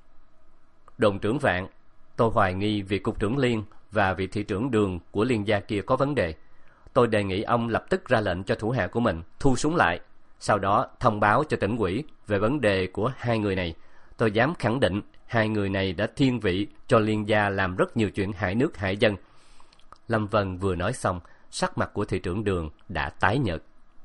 Đồn trưởng Vạn, tôi hoài nghi vị cục trưởng Liên và vị thị trưởng Đường của Liên gia kia có vấn đề. Tôi đề nghị ông lập tức ra lệnh cho thủ hạ của mình thu súng lại, sau đó thông báo cho tỉnh ủy về vấn đề của hai người này. Tôi dám khẳng định hai người này đã thiên vị cho Liên gia làm rất nhiều chuyện hại nước hại dân. Lâm Vân vừa nói xong, sắc mặt của thị trưởng Đường đã tái nhợt.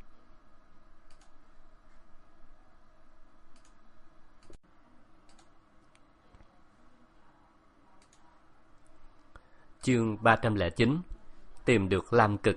Chương ba trăm lẻ chín. Tìm được Lam Cực.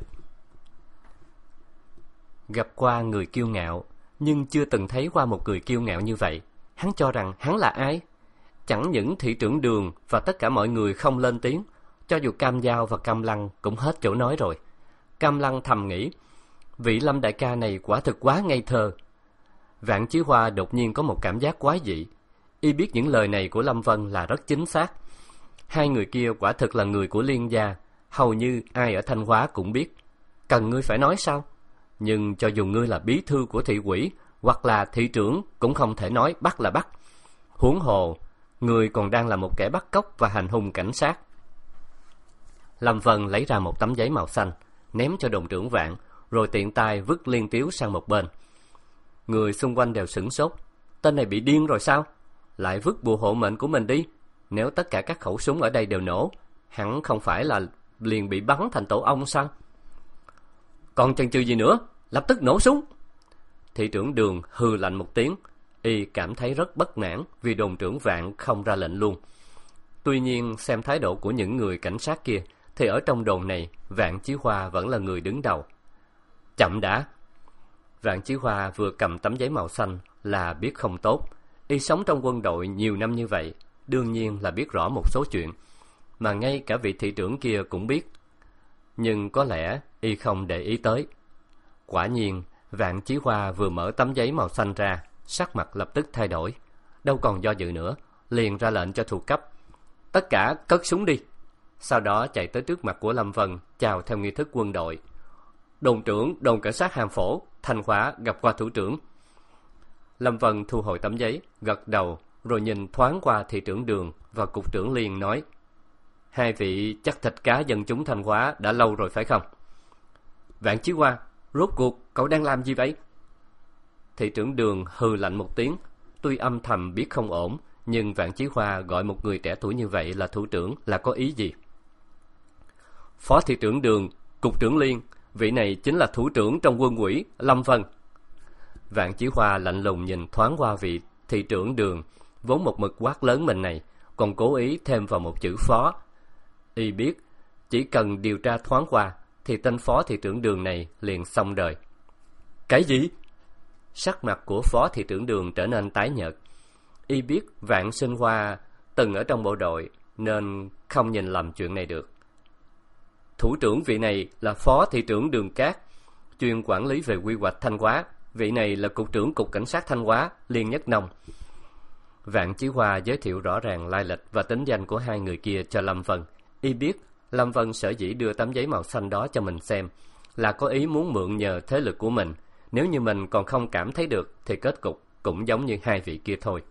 Gặp qua người kiêu ngạo, nhưng chưa từng thấy qua một người kiêu ngạo như vậy. Hắn cho rằng hắn là ai? Chẳng những thị trưởng Đường và tất cả mọi người không lên tiếng, cho dù Cam Dao và Cam Lăng cũng hết chỗ nói rồi. Cam Lăng thầm nghĩ, vị Lâm đại ca này quả thực quá ngây thơ. Vạn Chí Hoa đột nhiên có một cảm giác quái dị. Y biết những lời này của Lâm Vân là rất chính xác. Hai người kia quả thực là người của Liên gia, hầu như ai ở Thanh Hóa cũng biết. Cần ngươi phải nói sao? Nhưng cho dù ngươi là bí thư của thị ủy hoặc là thị trưởng cũng không thể nói bắt là bắt. Huống hồ, ngươi còn đang là một kẻ bắt cóc và hành hung cảnh sát. Lâm Vân lấy ra một tấm giấy màu xanh, ném cho đồn trưởng Vạn, rồi tiện tay vứt Liên Tiếu sang một bên. Người xung quanh đều sửng sốt. Tên này bị điên rồi sao? Lại vứt bùa hộ mệnh của mình đi. Nếu tất cả các khẩu súng ở đây đều nổ, hẳn không phải là liền bị bắn thành tổ ong sao? Còn chần chừ gì nữa? Lập tức nổ súng! Thị trưởng Đường hừ lạnh một tiếng. Y cảm thấy rất bất mãn vì đồn trưởng Vạn không ra lệnh luôn. Tuy nhiên, xem thái độ của những người cảnh sát kia, thì ở trong đồn này, Vạn Chí Hoa vẫn là người đứng đầu. Chậm đã! Vạn Chí Hoa vừa cầm tấm giấy màu xanh là biết không tốt. Y sống trong quân đội nhiều năm như vậy, đương nhiên là biết rõ một số chuyện, mà ngay cả vị thị trưởng kia cũng biết. Nhưng có lẽ Y không để ý tới. Quả nhiên, Vạn Chí Hoa vừa mở tấm giấy màu xanh ra, sắc mặt lập tức thay đổi. Đâu còn do dự nữa, liền ra lệnh cho thuộc cấp. tất cả cất súng đi. Sau đó chạy tới trước mặt của Lâm Vân, chào theo nghi thức quân đội. Đồn trưởng, đồn cảnh sát Hàm Phổ, Thanh Hóa gặp qua thủ trưởng. Lâm Vân thu hồi tấm giấy, gật đầu, rồi nhìn thoáng qua thị trưởng Đường và cục trưởng Liên nói: hai vị chắc thịt cá dân chúng Thanh Hóa đã lâu rồi phải không? Vạn Chí Hoa, rốt cuộc cậu đang làm gì vậy? Thị trưởng Đường hừ lạnh một tiếng. Tuy âm thầm biết không ổn, nhưng Vạn Chí Hoa gọi một người trẻ tuổi như vậy là thủ trưởng là có ý gì? Phó thị trưởng Đường, cục trưởng Liên, vị này chính là thủ trưởng trong quân ủy, Lâm Vân. Vạn Chí Hoa lạnh lùng nhìn thoáng qua vị thị trưởng Đường, vốn một mực quát lớn mình này, còn cố ý thêm vào một chữ phó. Y biết, chỉ cần điều tra thoáng qua, thì tên phó thị trưởng Đường này liền xong đời. Cái gì? Sắc mặt của phó thị trưởng Đường trở nên tái nhợt. Y biết Vạn Sinh Hoa từng ở trong bộ đội, nên không nhìn lầm chuyện này được. Thủ trưởng vị này là phó thị trưởng Đường Cát, chuyên quản lý về quy hoạch Thanh Hóa. Vị này là cục trưởng cục cảnh sát Thanh Hóa, Liên Nhất Nông. Vạn Chí Hoa giới thiệu rõ ràng lai lịch và tính danh của hai người kia cho Lâm Vân. Y biết Lâm Vân sở dĩ đưa tấm giấy màu xanh đó cho mình xem là có ý muốn mượn nhờ thế lực của mình. Nếu như mình còn không cảm thấy được thì kết cục cũng giống như hai vị kia thôi.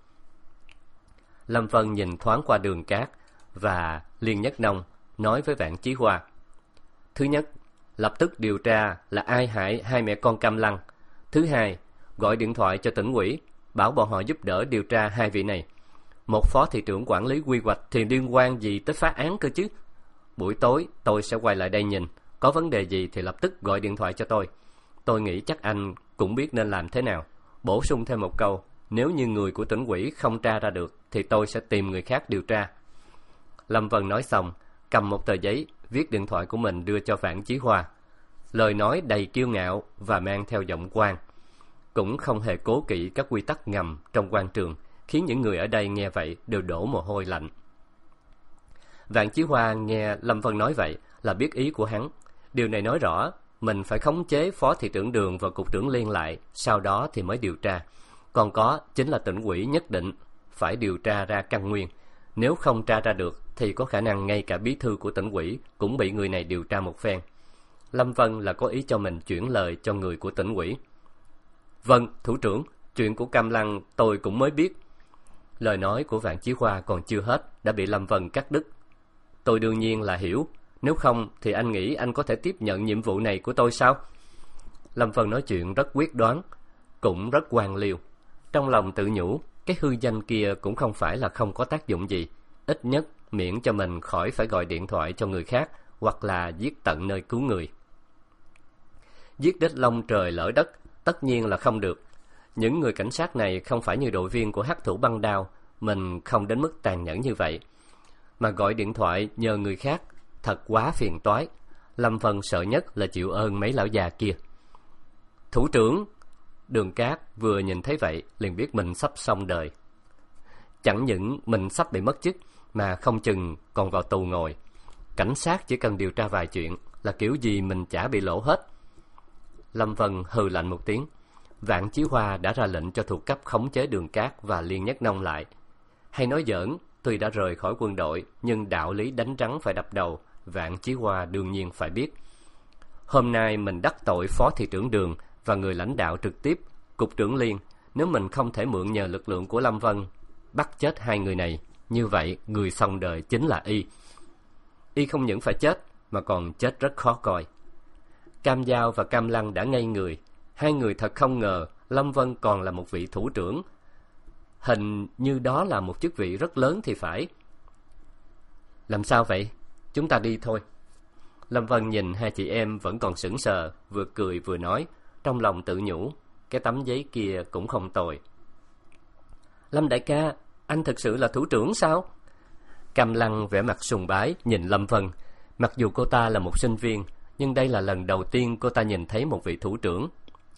Lâm Vân nhìn thoáng qua Đường Cát và Liên Nhất Nông, nói với Vạn Chí Hoa: thứ nhất, lập tức điều tra là ai hại hai mẹ con Cam Lăng. Thứ hai, gọi điện thoại cho tỉnh ủy, bảo bọn họ giúp đỡ điều tra hai vị này. Một phó thị trưởng quản lý quy hoạch thì liên quan gì tới phá án cơ chứ? Buổi tối tôi sẽ quay lại đây nhìn, có vấn đề gì thì lập tức gọi điện thoại cho tôi. Tôi nghĩ chắc anh cũng biết nên làm thế nào. Bổ sung thêm một câu, nếu như người của tỉnh ủy không tra ra được thì tôi sẽ tìm người khác điều tra. Lâm Vân nói xong, cầm một tờ giấy, viết điện thoại của mình đưa cho Vạn Chí Hoa. Lời nói đầy kiêu ngạo và mang theo giọng quan, cũng không hề cố kỵ các quy tắc ngầm trong quan trường, khiến những người ở đây nghe vậy đều đổ mồ hôi lạnh. Vạn Chí Hoa nghe Lâm Vân nói vậy là biết ý của hắn. Điều này nói rõ mình phải khống chế phó thị trưởng Đường và cục trưởng Liên lại, sau đó thì mới điều tra. Còn có chính là tỉnh ủy nhất định phải điều tra ra căn nguyên. Nếu không tra ra được thì có khả năng ngay cả bí thư của tỉnh ủy cũng bị người này điều tra một phen. Lâm Vân là có ý cho mình chuyển lời cho người của tỉnh ủy. Vâng, thủ trưởng, chuyện của Cam Lăng tôi cũng mới biết. Lời nói của Vạn Chí Hoa còn chưa hết đã bị Lâm Vân cắt đứt. Tôi đương nhiên là hiểu, nếu không thì anh nghĩ anh có thể tiếp nhận nhiệm vụ này của tôi sao? Lâm Vân nói chuyện rất quyết đoán, cũng rất quan liêu. Trong lòng tự nhủ, cái hư danh kia cũng không phải là không có tác dụng gì, ít nhất miễn cho mình khỏi phải gọi điện thoại cho người khác hoặc là giết tận nơi cứu người. Giết đích long trời lỡ đất tất nhiên là không được. Những người cảnh sát này không phải như đội viên của hắc thủ băng đao, mình không đến mức tàn nhẫn như vậy. Mà gọi điện thoại nhờ người khác thật quá phiền toái. Lâm Vân sợ nhất là chịu ơn mấy lão già kia. Thủ trưởng! Đường Cát vừa nhìn thấy vậy liền biết mình sắp xong đời. Chẳng những mình sắp bị mất chức mà không chừng còn vào tù ngồi. Cảnh sát chỉ cần điều tra vài chuyện là kiểu gì mình chả bị lỗ hết. Lâm Vân hừ lạnh một tiếng. Vạn Chí Hoa đã ra lệnh cho thuộc cấp khống chế Đường Cát và Liên Nhất Nông lại. Hay nói giỡn, tuy đã rời khỏi quân đội nhưng đạo lý đánh rắn phải đập đầu, Vạn Chí Hoa đương nhiên phải biết. Hôm nay mình đắc tội phó thị trưởng Đường và người lãnh đạo trực tiếp, cục trưởng Liên. Nếu mình không thể mượn nhờ lực lượng của Lâm Vân bắt chết hai người này, như vậy người xong đời chính là Y. Y không những phải chết mà còn chết rất khó coi. Cam Giao và Cam Lăng đã ngây người. Hai người thật không ngờ Lâm Vân còn là một vị thủ trưởng. Hình như đó là một chức vị rất lớn thì phải. Làm sao vậy? Chúng ta đi thôi. Lâm Vân nhìn hai chị em vẫn còn sững sờ, vừa cười vừa nói, trong lòng tự nhủ, cái tấm giấy kia cũng không tồi. Lâm đại ca, anh thực sự là thủ trưởng sao? Cam Lăng vẻ mặt sùng bái nhìn Lâm Vân. Mặc dù cô ta là một sinh viên, nhưng đây là lần đầu tiên cô ta nhìn thấy một vị thủ trưởng.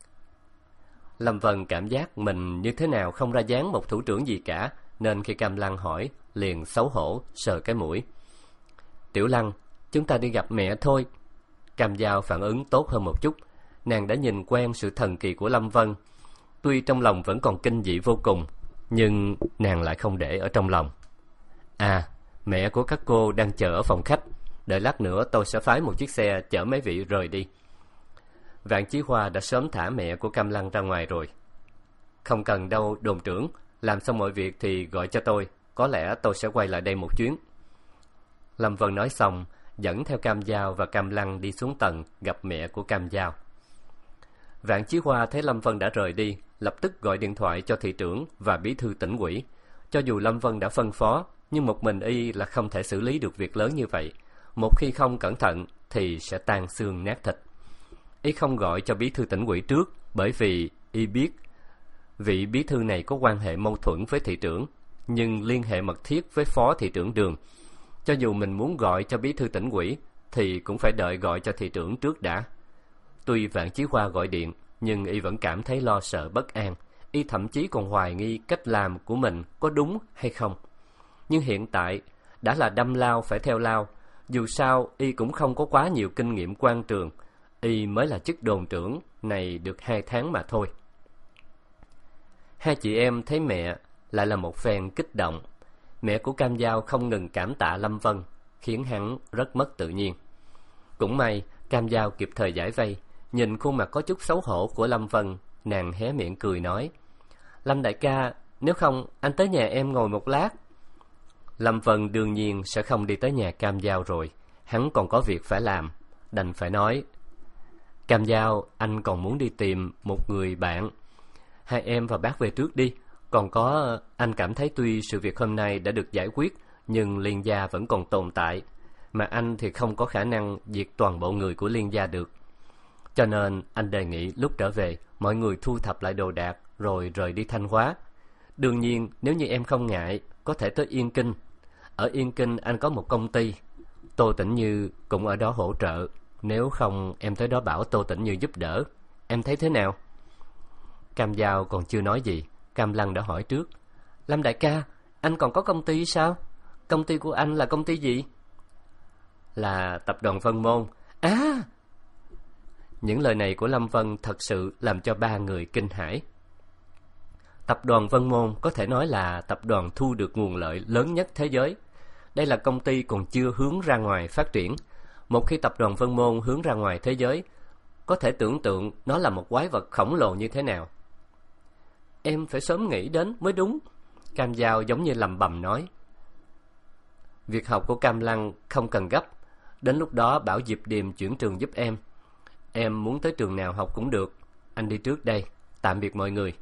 Lâm Vân cảm giác mình như thế nào không ra dáng một thủ trưởng gì cả, nên khi Cam Lăng hỏi, liền xấu hổ, sờ cái mũi. Tiểu Lăng, chúng ta đi gặp mẹ thôi. Cam Giao phản ứng tốt hơn một chút. Nàng đã nhìn quen sự thần kỳ của Lâm Vân. Tuy trong lòng vẫn còn kinh dị vô cùng, nhưng nàng lại không để ở trong lòng. À, Mẹ của các cô đang chờ ở phòng khách. Đợi lát nữa tôi sẽ phái một chiếc xe chở mấy vị rời đi. Vạn Chí Hoa đã sớm thả mẹ của Cam Lăng ra ngoài rồi. Không cần đâu đồn trưởng, làm xong mọi việc thì gọi cho tôi, có lẽ tôi sẽ quay lại đây một chuyến. Lâm Vân nói xong, dẫn theo Cam Dao và Cam Lăng đi xuống tầng gặp mẹ của Cam Dao. Vạn Chí Hoa thấy Lâm Vân đã rời đi, lập tức gọi điện thoại cho thị trưởng và bí thư tỉnh ủy. Cho dù Lâm Vân đã phân phó, nhưng một mình y là không thể xử lý được việc lớn như vậy. Một khi không cẩn thận thì sẽ tan xương nát thịt. Y không gọi cho bí thư tỉnh ủy trước, bởi vì y biết vị bí thư này có quan hệ mâu thuẫn với thị trưởng, nhưng liên hệ mật thiết với phó thị trưởng Đường. Cho dù mình muốn gọi cho bí thư tỉnh ủy thì cũng phải đợi gọi cho thị trưởng trước đã. Tuy Vạn Chí Hoa gọi điện, nhưng y vẫn cảm thấy lo sợ bất an. Y thậm chí còn hoài nghi cách làm của mình có đúng hay không. Nhưng hiện tại đã là đâm lao phải theo lao. Dù sao y cũng không có quá nhiều kinh nghiệm quan trường. Y mới là chức đồn trưởng này được hai tháng mà thôi. Hai chị em thấy mẹ lại là một phen kích động. Mẹ của Cam Dao không ngừng cảm tạ Lâm Vân, khiến hắn rất mất tự nhiên. Cũng may Cam Dao kịp thời giải vây. Nhìn khuôn mặt có chút xấu hổ của Lâm Vân, nàng hé miệng cười nói: Lâm đại ca, nếu không anh tới nhà em ngồi một lát. Lâm Vân đương nhiên sẽ không đi tới nhà Cam Dao rồi, hắn còn có việc phải làm, đành phải nói: Cam Dao, anh còn muốn đi tìm một người bạn. Hai em và bác về trước đi. Còn có, anh cảm thấy tuy sự việc hôm nay đã được giải quyết, nhưng Liên gia vẫn còn tồn tại, mà anh thì không có khả năng diệt toàn bộ người của Liên gia được. Cho nên anh đề nghị lúc trở về, mọi người thu thập lại đồ đạc rồi rời đi Thanh Hóa. Đương nhiên, nếu như em không ngại, có thể tới Yên Kinh. Ở Yên Kinh anh có một công ty, Tô Tĩnh Như cũng ở đó hỗ trợ. Nếu không, em tới đó bảo Tô Tĩnh Như giúp đỡ. Em thấy thế nào? Cam Dao còn chưa nói gì, Cam Lăng đã hỏi trước: Lâm đại ca, anh còn có công ty sao? Công ty của anh là công ty gì? Là tập đoàn Vân Môn. À! Những lời này của Lâm Vân thật sự làm cho ba người kinh hãi. Tập đoàn Vân Môn có thể nói là tập đoàn thu được nguồn lợi lớn nhất thế giới. Đây là công ty còn chưa hướng ra ngoài phát triển. Một khi tập đoàn Vân Môn hướng ra ngoài thế giới, có thể tưởng tượng nó là một quái vật khổng lồ như thế nào. Em phải sớm nghĩ đến mới đúng. Cam Dao giống như lầm bầm nói. Việc học của Cam Lăng không cần gấp. Đến lúc đó bảo Diệp Điềm chuyển trường giúp em. Em muốn tới trường nào học cũng được. Anh đi trước đây. Tạm biệt mọi người.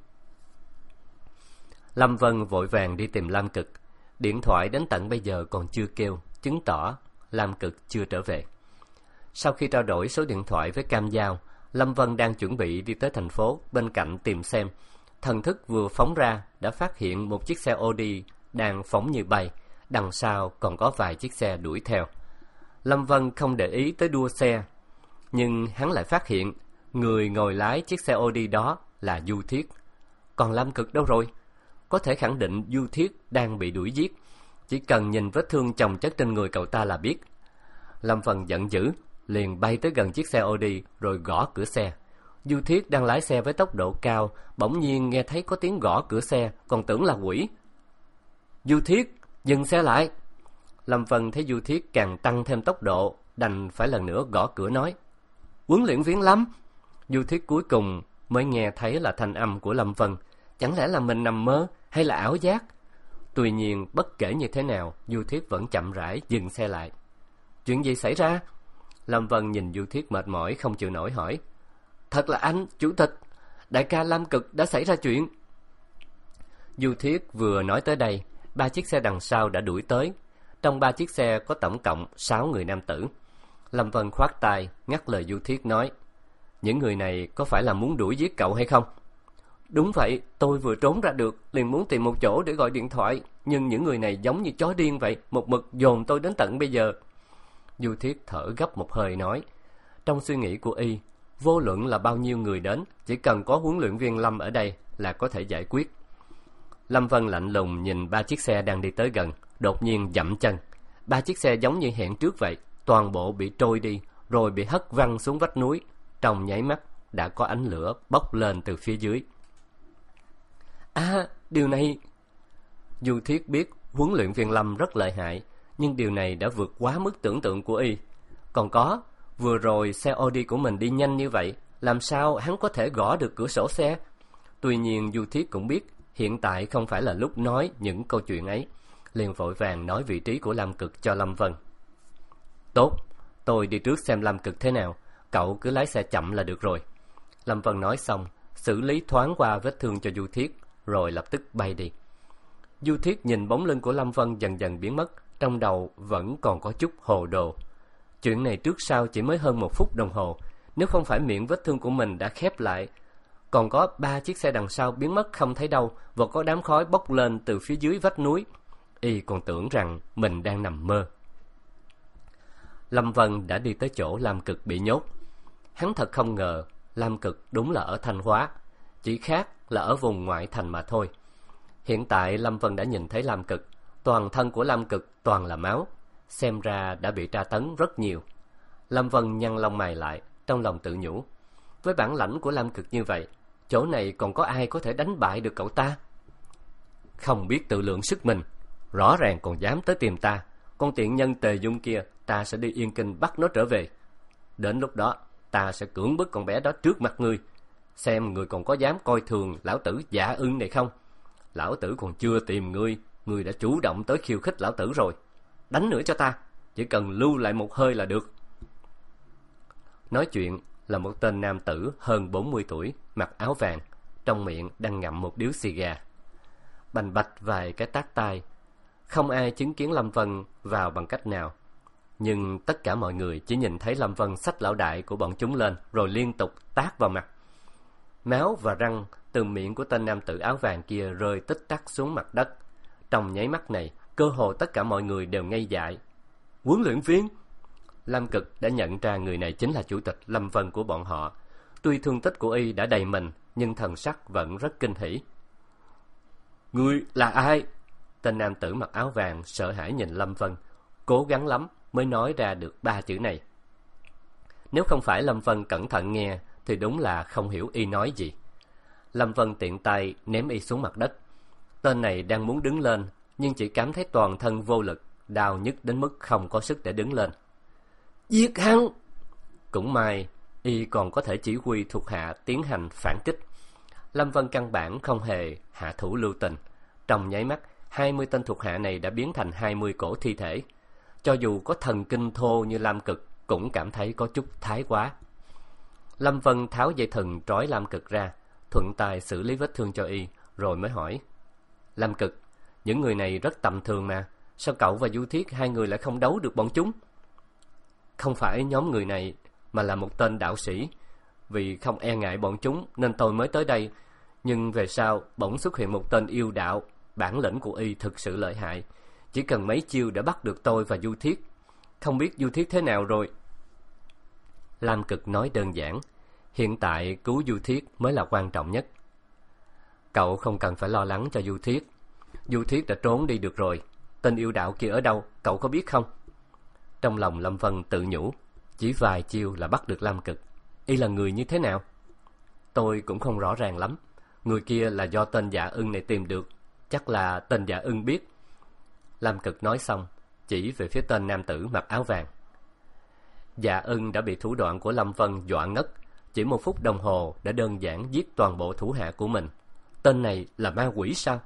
Lâm Vân vội vàng đi tìm Lam Cực. Điện thoại đến tận bây giờ còn chưa kêu, chứng tỏ Lam Cực chưa trở về. Sau khi trao đổi số điện thoại với Cam Dao, Lâm Vân đang chuẩn bị đi tới thành phố bên cạnh tìm xem. Thần thức vừa phóng ra đã phát hiện một chiếc xe Audi đang phóng như bay, đằng sau còn có vài chiếc xe đuổi theo. Lâm Vân không để ý tới đua xe, nhưng hắn lại phát hiện người ngồi lái chiếc xe Audi đó là Du Thiết. Còn Lam Cực đâu rồi? Có thể khẳng định Du Thiết đang bị đuổi giết. Chỉ cần nhìn vết thương chồng chất trên người cậu ta là biết. Lâm Vân giận dữ, liền bay tới gần chiếc xe Audi rồi gõ cửa xe. Du Thiết đang lái xe với tốc độ cao, bỗng nhiên nghe thấy có tiếng gõ cửa xe, còn tưởng là quỷ. Du Thiết, dừng xe lại. Lâm Vân thấy Du Thiết càng tăng thêm tốc độ, đành phải lần nữa gõ cửa nói: Huấn luyện viên Lâm. Du Thiết cuối cùng mới nghe thấy là thanh âm của Lâm Vân. Chẳng lẽ là mình nằm mơ hay là ảo giác? Tuy nhiên bất kể như thế nào, Du Thiết vẫn chậm rãi dừng xe lại. Chuyện gì xảy ra? Lâm Vân nhìn Du Thiết mệt mỏi không chịu nổi hỏi. Thật là anh, chủ tịch, đại ca Lam Cực đã xảy ra chuyện. Du Thiết vừa nói tới đây, ba chiếc xe đằng sau đã đuổi tới. Trong ba chiếc xe có tổng cộng sáu người nam tử. Lâm Vân khoát tay ngắt lời Du Thiết nói: Những người này có phải là muốn đuổi giết cậu hay không? Đúng vậy, tôi vừa trốn ra được, liền muốn tìm một chỗ để gọi điện thoại, nhưng những người này giống như chó điên vậy, một mực dồn tôi đến tận bây giờ. Du Thiết thở gấp một hơi nói. Trong suy nghĩ của y, vô luận là bao nhiêu người đến, chỉ cần có huấn luyện viên Lâm ở đây là có thể giải quyết. Lâm Vân lạnh lùng nhìn ba chiếc xe đang đi tới gần, đột nhiên dậm chân. Ba chiếc xe giống như hẹn trước vậy, toàn bộ bị trôi đi, rồi bị hất văng xuống vách núi. Trong nháy mắt đã có ánh lửa bốc lên từ phía dưới. À, điều này... Du Thiết biết huấn luyện viên Lâm rất lợi hại, nhưng điều này đã vượt quá mức tưởng tượng của y. Còn có, vừa rồi xe Audi của mình đi nhanh như vậy, làm sao hắn có thể gõ được cửa sổ xe? Tuy nhiên Du Thiết cũng biết hiện tại không phải là lúc nói những câu chuyện ấy, liền vội vàng nói vị trí của Lam Cực cho Lâm Vân. Tốt, tôi đi trước xem Lam Cực thế nào, cậu cứ lái xe chậm là được rồi. Lâm Vân nói xong, xử lý thoáng qua vết thương cho Du Thiết, rồi lập tức bay đi. Du Thiết nhìn bóng lưng của Lâm Vân dần dần biến mất, trong đầu vẫn còn có chút hồ đồ. Chuyện này trước sau chỉ mới hơn một phút đồng hồ, nếu không phải miệng vết thương của mình đã khép lại, còn có ba chiếc xe đằng sau biến mất không thấy đâu, và có đám khói bốc lên từ phía dưới vách núi, y còn tưởng rằng mình đang nằm mơ. Lâm Vân đã đi tới chỗ Lam Cực bị nhốt. Hắn thật không ngờ Lam Cực đúng là ở Thanh Hóa, chỉ khác là ở vùng ngoại thành mà thôi. Hiện tại Lâm Vân đã nhìn thấy Lam Cực, toàn thân của Lam Cực toàn là máu, xem ra đã bị tra tấn rất nhiều. Lâm Vân nhăn lông mày lại, trong lòng tự nhủ, với bản lãnh của Lam Cực như vậy, chỗ này còn có ai có thể đánh bại được cậu ta? Không biết tự lượng sức mình, rõ ràng còn dám tới tìm ta. Con tiện nhân Tề Dung kia, ta sẽ đi Yên Kinh bắt nó trở về. Đến lúc đó, ta sẽ cưỡng bức con bé đó trước mặt ngươi, xem ngươi còn có dám coi thường lão tử Dạ Ưng này không. Lão tử còn chưa tìm ngươi, ngươi đã chủ động tới khiêu khích lão tử rồi. Đánh nữa cho ta, chỉ cần lưu lại một hơi là được. Nói chuyện là một tên nam tử hơn bốn mươi tuổi, mặc áo vàng, trong miệng đang ngậm một điếu xì gà. Bành bạch vài cái tát tai. Không ai chứng kiến Lâm Vân vào bằng cách nào, nhưng tất cả mọi người chỉ nhìn thấy Lâm Vân xách lão đại của bọn chúng lên, rồi liên tục tát vào mặt. Máu và răng từ miệng của tên nam tử áo vàng kia rơi tích tắc xuống mặt đất. Trong nháy mắt này, cơ hồ tất cả mọi người đều ngây dại. Huấn luyện viên! Lam Cực đã nhận ra người này chính là chủ tịch Lâm Vân của bọn họ. Tuy thương tích của y đã đầy mình, nhưng thần sắc vẫn rất kinh hỉ. Ngươi là ai? Tên nam tử mặc áo vàng sợ hãi nhìn Lâm Vân, cố gắng lắm mới nói ra được ba chữ này. Nếu không phải Lâm Vân cẩn thận nghe, thì đúng là không hiểu y nói gì. Lâm Vân tiện tay ném y xuống mặt đất. Tên này đang muốn đứng lên, nhưng chỉ cảm thấy toàn thân vô lực, đau nhức đến mức không có sức để đứng lên. Giết hắn! Cũng may, y còn có thể chỉ huy thuộc hạ tiến hành phản kích. Lâm Vân căn bản không hề hạ thủ lưu tình. Trong nháy mắt, hai mươi tên thuộc hạ này đã biến thành hai mươi cổ thi thể. Cho dù có thần kinh thô như Lam Cực, cũng cảm thấy có chút thái quá. Lâm Vân tháo dây thừng trói Lam Cực ra, thuận tay xử lý vết thương cho y, rồi mới hỏi. Lam Cực, những người này rất tầm thường mà, sao cậu và Du Thiết hai người lại không đấu được bọn chúng? Không phải nhóm người này, mà là một tên đạo sĩ. Vì không e ngại bọn chúng nên tôi mới tới đây, nhưng về sau bỗng xuất hiện một tên yêu đạo. Bản lĩnh của y thực sự lợi hại, chỉ cần mấy chiêu đã bắt được tôi và Du Thiết. Không biết Du Thiết thế nào rồi? Lam Cực nói đơn giản, hiện tại cứu Du Thiết mới là quan trọng nhất. Cậu không cần phải lo lắng cho Du Thiết. Du Thiết đã trốn đi được rồi. Tên yêu đạo kia ở đâu, cậu có biết không? Trong lòng Lâm Vân tự nhủ, chỉ vài chiêu là bắt được Lam Cực. Y là người như thế nào? Tôi cũng không rõ ràng lắm. Người kia là do tên Dạ Ưng này tìm được, chắc là tên Dạ Ưng biết. Lam Cực nói xong, chỉ về phía tên nam tử mặc áo vàng. Dạ Ưng đã bị thủ đoạn của Lâm Vân dọa ngất, chỉ một phút đồng hồ đã đơn giản giết toàn bộ thủ hạ của mình. Tên này là ma quỷ sao?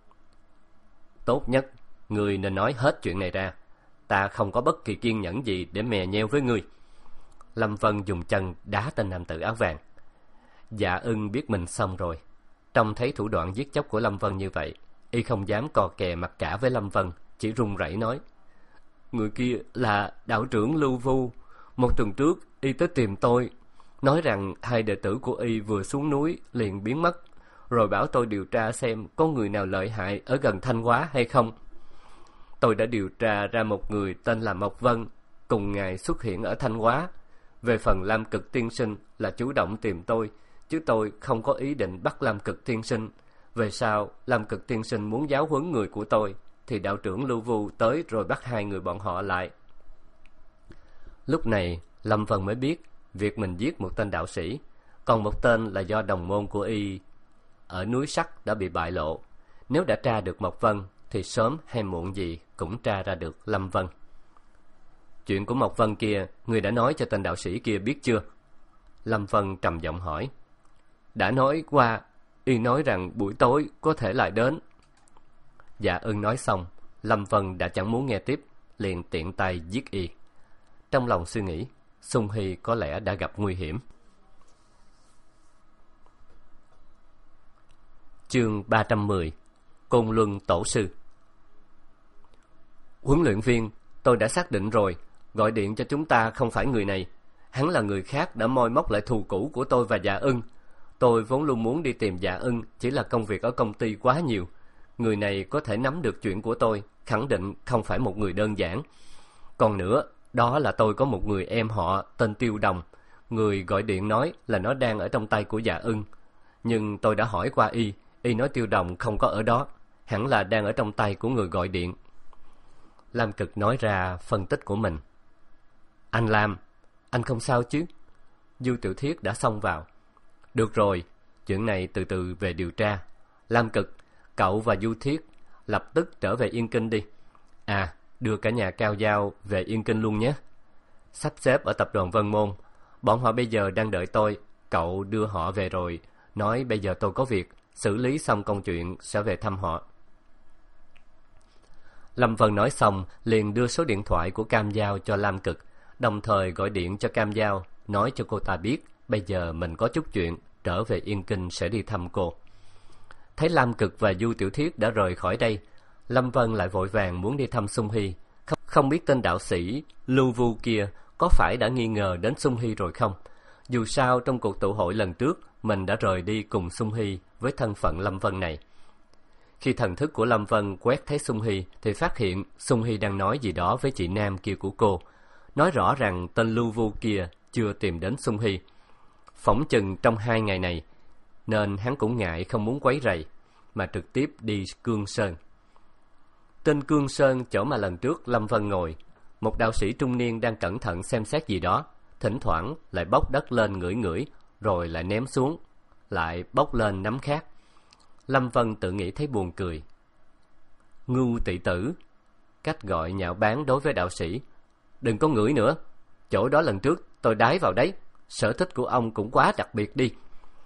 Tốt nhất, ngươi nên nói hết chuyện này ra. Ta không có bất kỳ kiên nhẫn gì để mè nheo với ngươi. Lâm Vân dùng chân đá tên nam tử áo vàng. Dạ Ưng biết mình xong rồi. Trông thấy thủ đoạn giết chóc của Lâm Vân như vậy, y không dám cò kè mặt cả với Lâm Vân, chỉ run rẩy nói. Người kia là đạo trưởng Lưu Vu. Một tuần trước, y tới tìm tôi, nói rằng hai đệ tử của y vừa xuống núi liền biến mất, rồi bảo tôi điều tra xem có người nào lợi hại ở gần Thanh Hóa hay không. Tôi đã điều tra ra một người tên là Mộc Vân, cùng ngài xuất hiện ở Thanh Hóa. Về phần Lam Cực tiên sinh là chủ động tìm tôi, chứ tôi không có ý định bắt Lam Cực tiên sinh. Về sau, Lam Cực tiên sinh muốn giáo huấn người của tôi, thì đạo trưởng Lưu Vu tới rồi bắt hai người bọn họ lại. Lúc này, Lâm Vân mới biết việc mình giết một tên đạo sĩ, còn một tên là do đồng môn của y ở núi Sắt đã bị bại lộ. Nếu đã tra được Mộc Vân, thì sớm hay muộn gì cũng tra ra được Lâm Vân. Chuyện của Mộc Vân kia, ngươi đã nói cho tên đạo sĩ kia biết chưa? Lâm Vân trầm giọng hỏi. Đã nói qua, y nói rằng buổi tối có thể lại đến. Dạ Ưng nói xong, Lâm Vân đã chẳng muốn nghe tiếp, liền tiện tay giết y. Trong lòng suy nghĩ, Xung Hy có lẽ đã gặp nguy hiểm. Chương ba trăm mười. Côn Luân Tổ Sư. Huấn luyện viên, tôi đã xác định rồi, gọi điện cho chúng ta không phải người này. Hắn là người khác đã moi móc lại thù cũ của tôi và Dạ Ưng. Tôi vốn luôn muốn đi tìm Dạ Ưng, chỉ là công việc ở công ty quá nhiều. Người này có thể nắm được chuyện của tôi, khẳng định không phải một người đơn giản. Còn nữa, đó là tôi có một người em họ tên Tiêu Đồng. Người gọi điện nói là nó đang ở trong tay của Dạ Ưng. Nhưng tôi đã hỏi qua y, y nói Tiêu Đồng không có ở đó, hẳn là đang ở trong tay của người gọi điện. Lam Cực nói ra phân tích của mình. Anh Lam, anh không sao chứ? Du Tiểu Thiết đã xông vào. Được rồi, chuyện này từ từ về điều tra. Lam Cực, cậu và Du Thiết lập tức trở về Yên Kinh đi. À, đưa cả nhà Cao Giao về Yên Kinh luôn nhé. Sắp xếp ở tập đoàn Vân Môn. Bọn họ bây giờ đang đợi tôi. Cậu đưa họ về rồi, nói bây giờ tôi có việc, xử lý xong công chuyện sẽ về thăm họ. Lâm Vân nói xong liền đưa số điện thoại của Cam Giao cho Lam Cực, đồng thời gọi điện cho Cam Giao, nói cho cô ta biết bây giờ mình có chút chuyện, trở về Yên Kinh sẽ đi thăm cô. Thấy Lam Cực và Du Tiểu Thiết đã rời khỏi đây, Lâm Vân lại vội vàng muốn đi thăm Xung Hy. Không, không biết tên đạo sĩ Lưu Vu kia có phải đã nghi ngờ đến Xung Hy rồi không? Dù sao trong cuộc tụ hội lần trước, mình đã rời đi cùng Xung Hy với thân phận Lâm Vân này. Khi thần thức của Lâm Vân quét thấy Xung Hy thì phát hiện Xung Hy đang nói gì đó với chị Nam kia của cô, nói rõ rằng tên Lưu Vu kia chưa tìm đến Xung Hy. Phỏng chừng trong hai ngày này, nên hắn cũng ngại không muốn quấy rầy, mà trực tiếp đi Cương Sơn. Tên Cương Sơn chỗ mà lần trước Lâm Vân ngồi, một đạo sĩ trung niên đang cẩn thận xem xét gì đó, thỉnh thoảng lại bốc đất lên ngửi ngửi, rồi lại ném xuống, lại bốc lên nắm khác. Lâm Vân tự nghĩ thấy buồn cười. Ngưu tỵ tử, cách gọi nhạo báng đối với đạo sĩ. Đừng có ngửi nữa, chỗ đó lần trước tôi đái vào đấy, sở thích của ông cũng quá đặc biệt đi.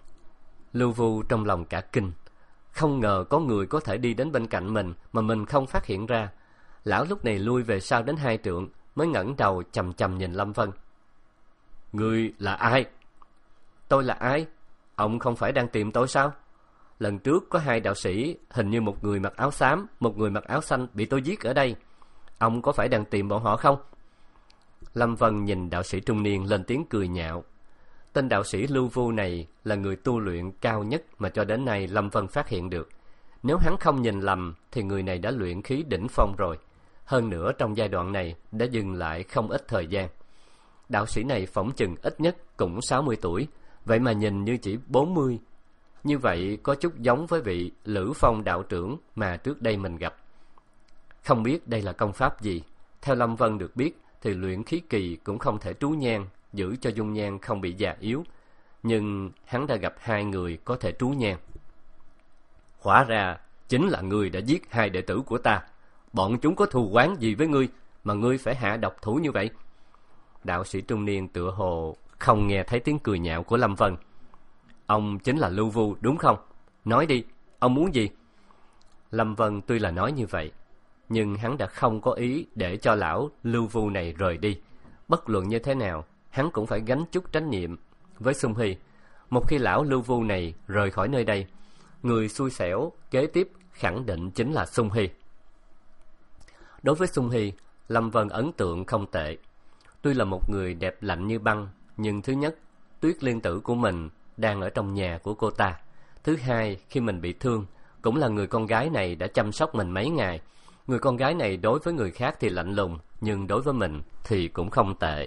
Lưu Vu trong lòng cả kinh, không ngờ có người có thể đi đến bên cạnh mình mà mình không phát hiện ra. Lão lúc này lui về sau đến hai trượng, mới ngẩng đầu chằm chằm nhìn Lâm Vân. Ngươi là ai? Tôi là ai? Ông không phải đang tìm tôi sao? Lần trước có hai đạo sĩ, hình như một người mặc áo xám, một người mặc áo xanh bị tôi giết ở đây. Ông có phải đang tìm bọn họ không? Lâm Vân nhìn đạo sĩ trung niên lên tiếng cười nhạo. Tên đạo sĩ Lưu Vu này là người tu luyện cao nhất mà cho đến nay Lâm Vân phát hiện được. Nếu hắn không nhìn lầm thì người này đã luyện khí đỉnh phong rồi. Hơn nữa trong giai đoạn này đã dừng lại không ít thời gian. Đạo sĩ này phỏng chừng ít nhất cũng sáu mươi tuổi, vậy mà nhìn như chỉ bốn mươi. Như vậy có chút giống với vị Lữ Phong đạo trưởng mà trước đây mình gặp. Không biết đây là công pháp gì. Theo Lâm Vân được biết thì luyện khí kỳ cũng không thể trú nhang, giữ cho dung nhan không bị già yếu. Nhưng hắn đã gặp hai người có thể trú nhang. Hóa ra chính là ngươi đã giết hai đệ tử của ta. Bọn chúng có thù oán gì với ngươi mà ngươi phải hạ độc thủ như vậy? Đạo sĩ trung niên tựa hồ không nghe thấy tiếng cười nhạo của Lâm Vân. Ông chính là Lưu Vu đúng không? Nói đi, ông muốn gì? Lâm Vân tuy là nói như vậy, nhưng hắn đã không có ý để cho lão Lưu Vu này rời đi. Bất luận như thế nào, hắn cũng phải gánh chút trách nhiệm với Xung Hy. Một khi lão Lưu Vu này rời khỏi nơi đây, người xui xẻo kế tiếp khẳng định chính là Xung Hy. Đối với Xung Hy, Lâm Vân ấn tượng không tệ. Tuy là một người đẹp lạnh như băng, nhưng thứ nhất, Tuyết Liên tử của mình đang ở trong nhà của cô ta. Thứ hai, khi mình bị thương, cũng là người con gái này đã chăm sóc mình mấy ngày. Người con gái này đối với người khác thì lạnh lùng, nhưng đối với mình thì cũng không tệ.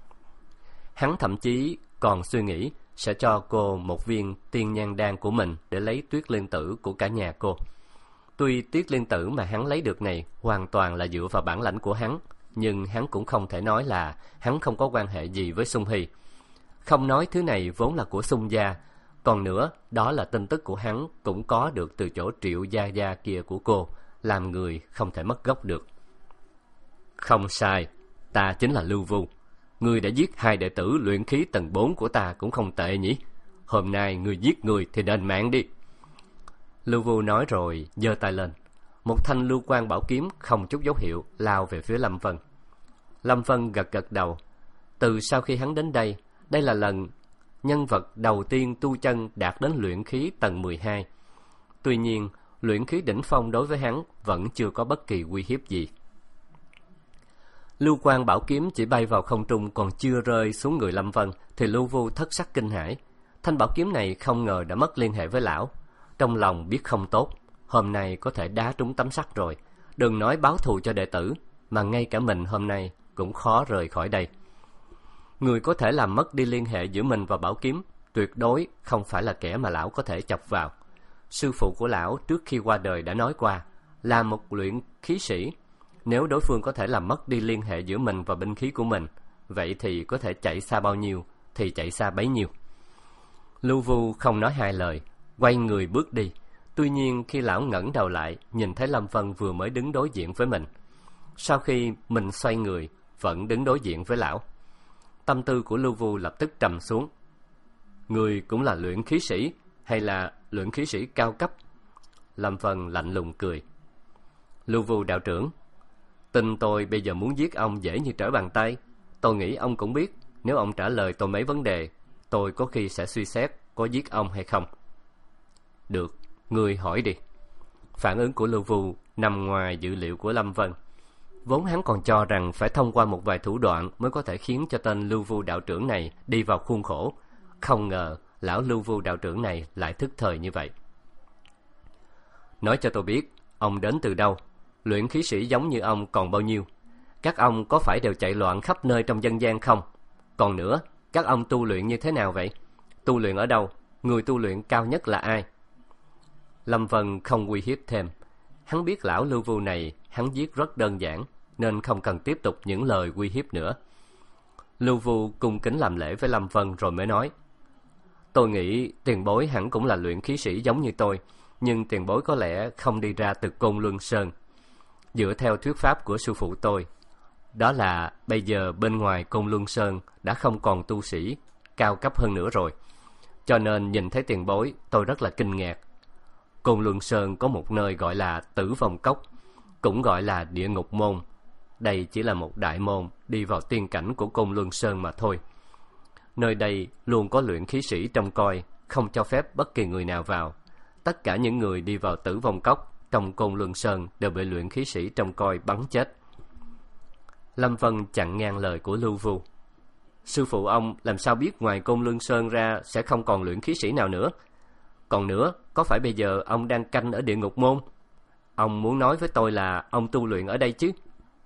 Hắn thậm chí còn suy nghĩ sẽ cho cô một viên tiên nhan đan của mình để lấy Tuyết Liên tử của cả nhà cô. Tuy Tuyết Liên tử mà hắn lấy được này hoàn toàn là dựa vào bản lãnh của hắn, nhưng hắn cũng không thể nói là hắn không có quan hệ gì với Xung Hy. Không nói thứ này vốn là của Xung gia, còn nữa đó là tin tức của hắn cũng có được từ chỗ Triệu gia gia kia của cô, làm người không thể mất gốc được. Không sai, ta chính là Lưu Vu. Ngươi đã giết hai đệ tử luyện khí tầng bốn của ta cũng không tệ nhỉ. Hôm nay ngươi giết người thì đền mạng đi. Lưu Vu nói rồi giơ tay lên. Một thanh lưu quang bảo kiếm không chút dấu hiệu lao về phía Lâm Vân. Lâm Vân gật gật đầu. Từ sau khi hắn đến đây, đây là lần nhân vật đầu tiên tu chân đạt đến luyện khí tầng mười hai. Tuy nhiên, luyện khí đỉnh phong đối với hắn vẫn chưa có bất kỳ uy hiếp gì. Lưu quang bảo kiếm chỉ bay vào không trung còn chưa rơi xuống người Lâm Vân thì Lưu Vu thất sắc kinh hãi. Thanh bảo kiếm này không ngờ đã mất liên hệ với lão. Trong lòng biết không tốt, hôm nay có thể đá trúng tấm sắt rồi. Đừng nói báo thù cho đệ tử, mà ngay cả mình hôm nay cũng khó rời khỏi đây. Người có thể làm mất đi liên hệ giữa mình và bảo kiếm tuyệt đối không phải là kẻ mà lão có thể chọc vào. Sư phụ của lão trước khi qua đời đã nói qua, là một luyện khí sĩ, nếu đối phương có thể làm mất đi liên hệ giữa mình và binh khí của mình, vậy thì có thể chạy xa bao nhiêu thì chạy xa bấy nhiêu. Lưu Vu không nói hai lời, quay người bước đi. Tuy nhiên khi lão ngẩng đầu lại, nhìn thấy Lâm Vân vừa mới đứng đối diện với mình. Sau khi mình xoay người, vẫn đứng đối diện với lão. Tâm tư của Lưu Vu lập tức trầm xuống. Người cũng là luyện khí sĩ, hay là luyện khí sĩ cao cấp? Lâm Vân lạnh lùng cười. Lưu Vu đạo trưởng, tin tôi bây giờ muốn giết ông dễ như trở bàn tay. Tôi nghĩ ông cũng biết, nếu ông trả lời tôi mấy vấn đề, tôi có khi sẽ suy xét có giết ông hay không. Được, ngươi hỏi đi. Phản ứng của Lưu Vu nằm ngoài dự liệu của Lâm Vân. Vốn hắn còn cho rằng phải thông qua một vài thủ đoạn mới có thể khiến cho tên Lưu Vu đạo trưởng này đi vào khuôn khổ. Không ngờ lão Lưu Vu đạo trưởng này lại thức thời như vậy. Nói cho tôi biết, ông đến từ đâu? Luyện khí sĩ giống như ông còn bao nhiêu? Các ông có phải đều chạy loạn khắp nơi trong dân gian không? Còn nữa, các ông tu luyện như thế nào vậy? Tu luyện ở đâu? Người tu luyện cao nhất là ai? Lâm Vân không uy hiếp thêm. Hắn biết lão Lưu Vu này hắn giết rất đơn giản, nên không cần tiếp tục những lời uy hiếp nữa. Lưu Vu cung kính làm lễ với Lâm Vân rồi mới nói: Tôi nghĩ tiền bối hẳn cũng là luyện khí sĩ giống như tôi, nhưng tiền bối có lẽ không đi ra từ Côn Luân Sơn. Dựa theo thuyết pháp của sư phụ tôi, đó là bây giờ bên ngoài Côn Luân Sơn đã không còn tu sĩ cao cấp hơn nữa rồi. Cho nên nhìn thấy tiền bối, tôi rất là kinh ngạc. Côn Luân Sơn có một nơi gọi là Tử Vong Cốc, cũng gọi là Địa Ngục Môn. Đây chỉ là một đại môn đi vào tiên cảnh của Côn Luân Sơn mà thôi. Nơi đây luôn có luyện khí sĩ trông coi, không cho phép bất kỳ người nào vào. Tất cả những người đi vào Tử Vong Cốc trong Côn Luân Sơn đều bị luyện khí sĩ trông coi bắn chết. Lâm Vân chặn ngang lời của Lưu Vu. Sư phụ ông làm sao biết ngoài Côn Luân Sơn ra sẽ không còn luyện khí sĩ nào nữa? Còn nữa, có phải bây giờ ông đang canh ở Địa Ngục Môn? Ông muốn nói với tôi là ông tu luyện ở đây chứ?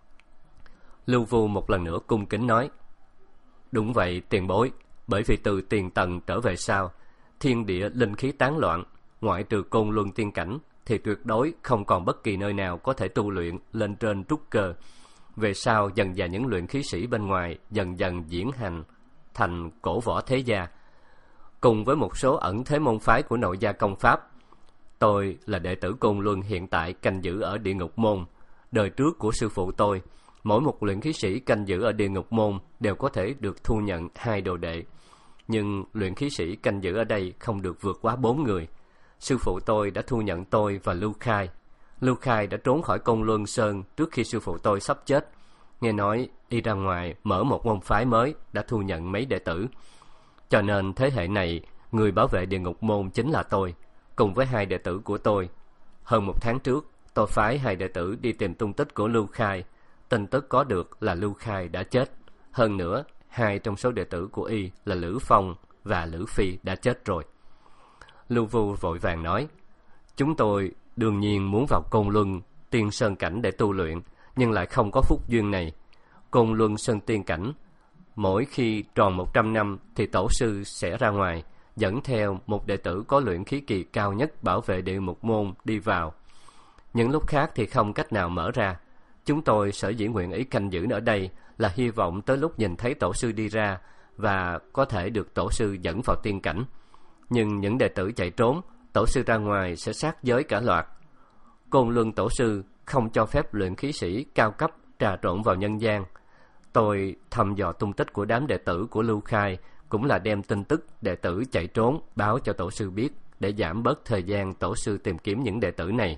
Lưu Vu một lần nữa cung kính nói: Đúng vậy tiền bối, bởi vì từ tiền tầng trở về sau, thiên địa linh khí tán loạn, ngoại trừ Côn Luân tiên cảnh thì tuyệt đối không còn bất kỳ nơi nào có thể tu luyện lên trên trúc cơ. Về sau dần dần những luyện khí sĩ bên ngoài dần dần diễn hành thành cổ võ thế gia, cùng với một số ẩn thế môn phái của nội gia công pháp. Tôi là đệ tử Côn Luân hiện tại canh giữ ở Địa Ngục Môn. Đời trước của sư phụ tôi, mỗi một luyện khí sĩ canh giữ ở Địa Ngục Môn đều có thể được thu nhận hai đồ đệ. Nhưng luyện khí sĩ canh giữ ở đây không được vượt quá bốn người. Sư phụ tôi đã thu nhận tôi và Lưu Khai. Lưu Khai đã trốn khỏi Côn Luân Sơn trước khi sư phụ tôi sắp chết. Nghe nói y ra ngoài mở một môn phái mới, đã thu nhận mấy đệ tử. Cho nên thế hệ này, người bảo vệ Địa Ngục Môn chính là tôi, cùng với hai đệ tử của tôi. Hơn một tháng trước, tôi phái hai đệ tử đi tìm tung tích của Lưu Khai. Tin tức có được là Lưu Khai đã chết. Hơn nữa, hai trong số đệ tử của y là Lữ Phong và Lữ Phi đã chết rồi. Lưu Vu vội vàng nói: Chúng tôi đương nhiên muốn vào Côn Luân Tiên Sơn Cảnh để tu luyện, nhưng lại không có phúc duyên này. Côn Luân Sơn Tiên Cảnh, mỗi khi tròn một trăm năm thì tổ sư sẽ ra ngoài, dẫn theo một đệ tử có luyện khí kỳ cao nhất bảo vệ Địa Ngục Môn đi vào. Những lúc khác thì không cách nào mở ra. Chúng tôi sở dĩ nguyện ý canh giữ ở đây là hy vọng tới lúc nhìn thấy tổ sư đi ra và có thể được tổ sư dẫn vào tiên cảnh. Nhưng những đệ tử chạy trốn, tổ sư ra ngoài sẽ sát giới cả loạt. Côn Luân Tổ sư không cho phép luyện khí sĩ cao cấp trà trộn vào nhân gian. Tôi thăm dò tung tích của đám đệ tử của Lưu Khai, cũng là đem tin tức đệ tử chạy trốn báo cho tổ sư biết, để giảm bớt thời gian tổ sư tìm kiếm những đệ tử này.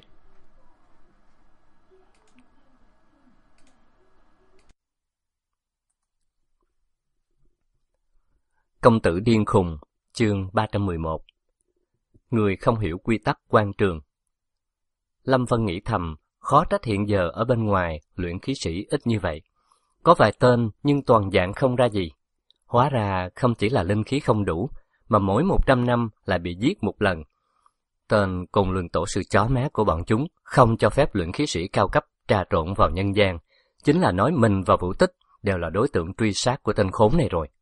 Công tử điên khùng, chương ba trăm mười một. Người không hiểu quy tắc quan trường. Lâm Vân nghĩ thầm, khó trách hiện giờ ở bên ngoài luyện khí sĩ ít như vậy. Có vài tên nhưng toàn dạng không ra gì. Hóa ra không chỉ là linh khí không đủ, mà mỗi một trăm năm lại bị giết một lần. Tên Côn Luân Tổ sư chó má của bọn chúng không cho phép luyện khí sĩ cao cấp trà trộn vào nhân gian, chính là nói mình và Vũ Tích đều là đối tượng truy sát của tên khốn này rồi.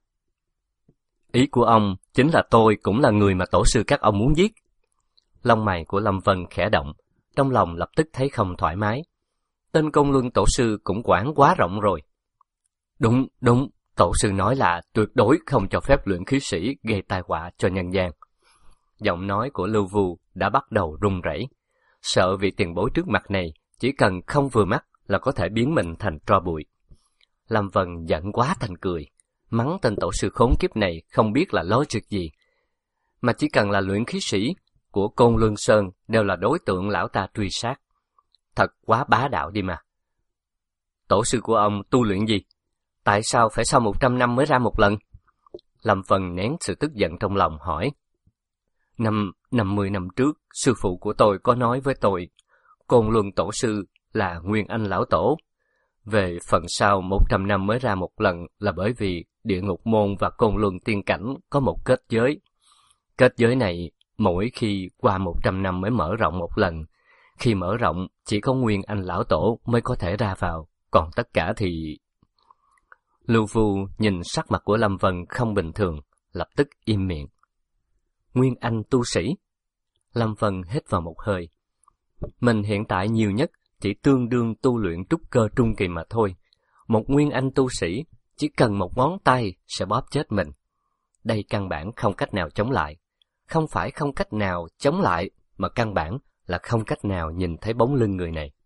Ý của ông chính là tôi cũng là người mà tổ sư các ông muốn giết. Lông mày của Lâm Vân khẽ động, trong lòng lập tức thấy không thoải mái. Tên Côn Luân Tổ sư cũng quản quá rộng rồi. Đúng, đúng, tổ sư nói là tuyệt đối không cho phép luyện khí sĩ gây tai họa cho nhân gian. Giọng nói của Lưu Vu đã bắt đầu run rẩy, sợ vị tiền bối trước mặt này chỉ cần không vừa mắt là có thể biến mình thành tro bụi. Lâm Vân giận quá thành cười, mắng tên tổ sư khốn kiếp này không biết là lối chuyện gì, mà chỉ cần là luyện khí sĩ của Côn Luân Sơn đều là đối tượng lão ta truy sát. Thật quá bá đạo đi mà. Tổ sư của ông tu luyện gì? Tại sao phải sau một trăm năm mới ra một lần? Lâm Vân nén sự tức giận trong lòng hỏi. Năm, năm mươi năm trước, sư phụ của tôi có nói với tôi, Côn Luân Tổ sư là Nguyên Anh Lão Tổ. Về phần sau một trăm năm mới ra một lần là bởi vì Địa Ngục Môn và Côn Luân Tiên Cảnh có một kết giới. Kết giới này mỗi khi qua một trăm năm mới mở rộng một lần. Khi mở rộng, chỉ có Nguyên Anh Lão Tổ mới có thể ra vào, còn tất cả thì... Lưu Vu nhìn sắc mặt của Lâm Vân không bình thường, lập tức im miệng. Nguyên Anh tu sĩ? Lâm Vân hít vào một hơi. Mình hiện tại nhiều nhất chỉ tương đương tu luyện trúc cơ trung kỳ mà thôi. Một Nguyên Anh tu sĩ chỉ cần một ngón tay sẽ bóp chết mình. Đây căn bản không cách nào chống lại. Không phải không cách nào chống lại, mà căn bản là không cách nào nhìn thấy bóng lưng người này.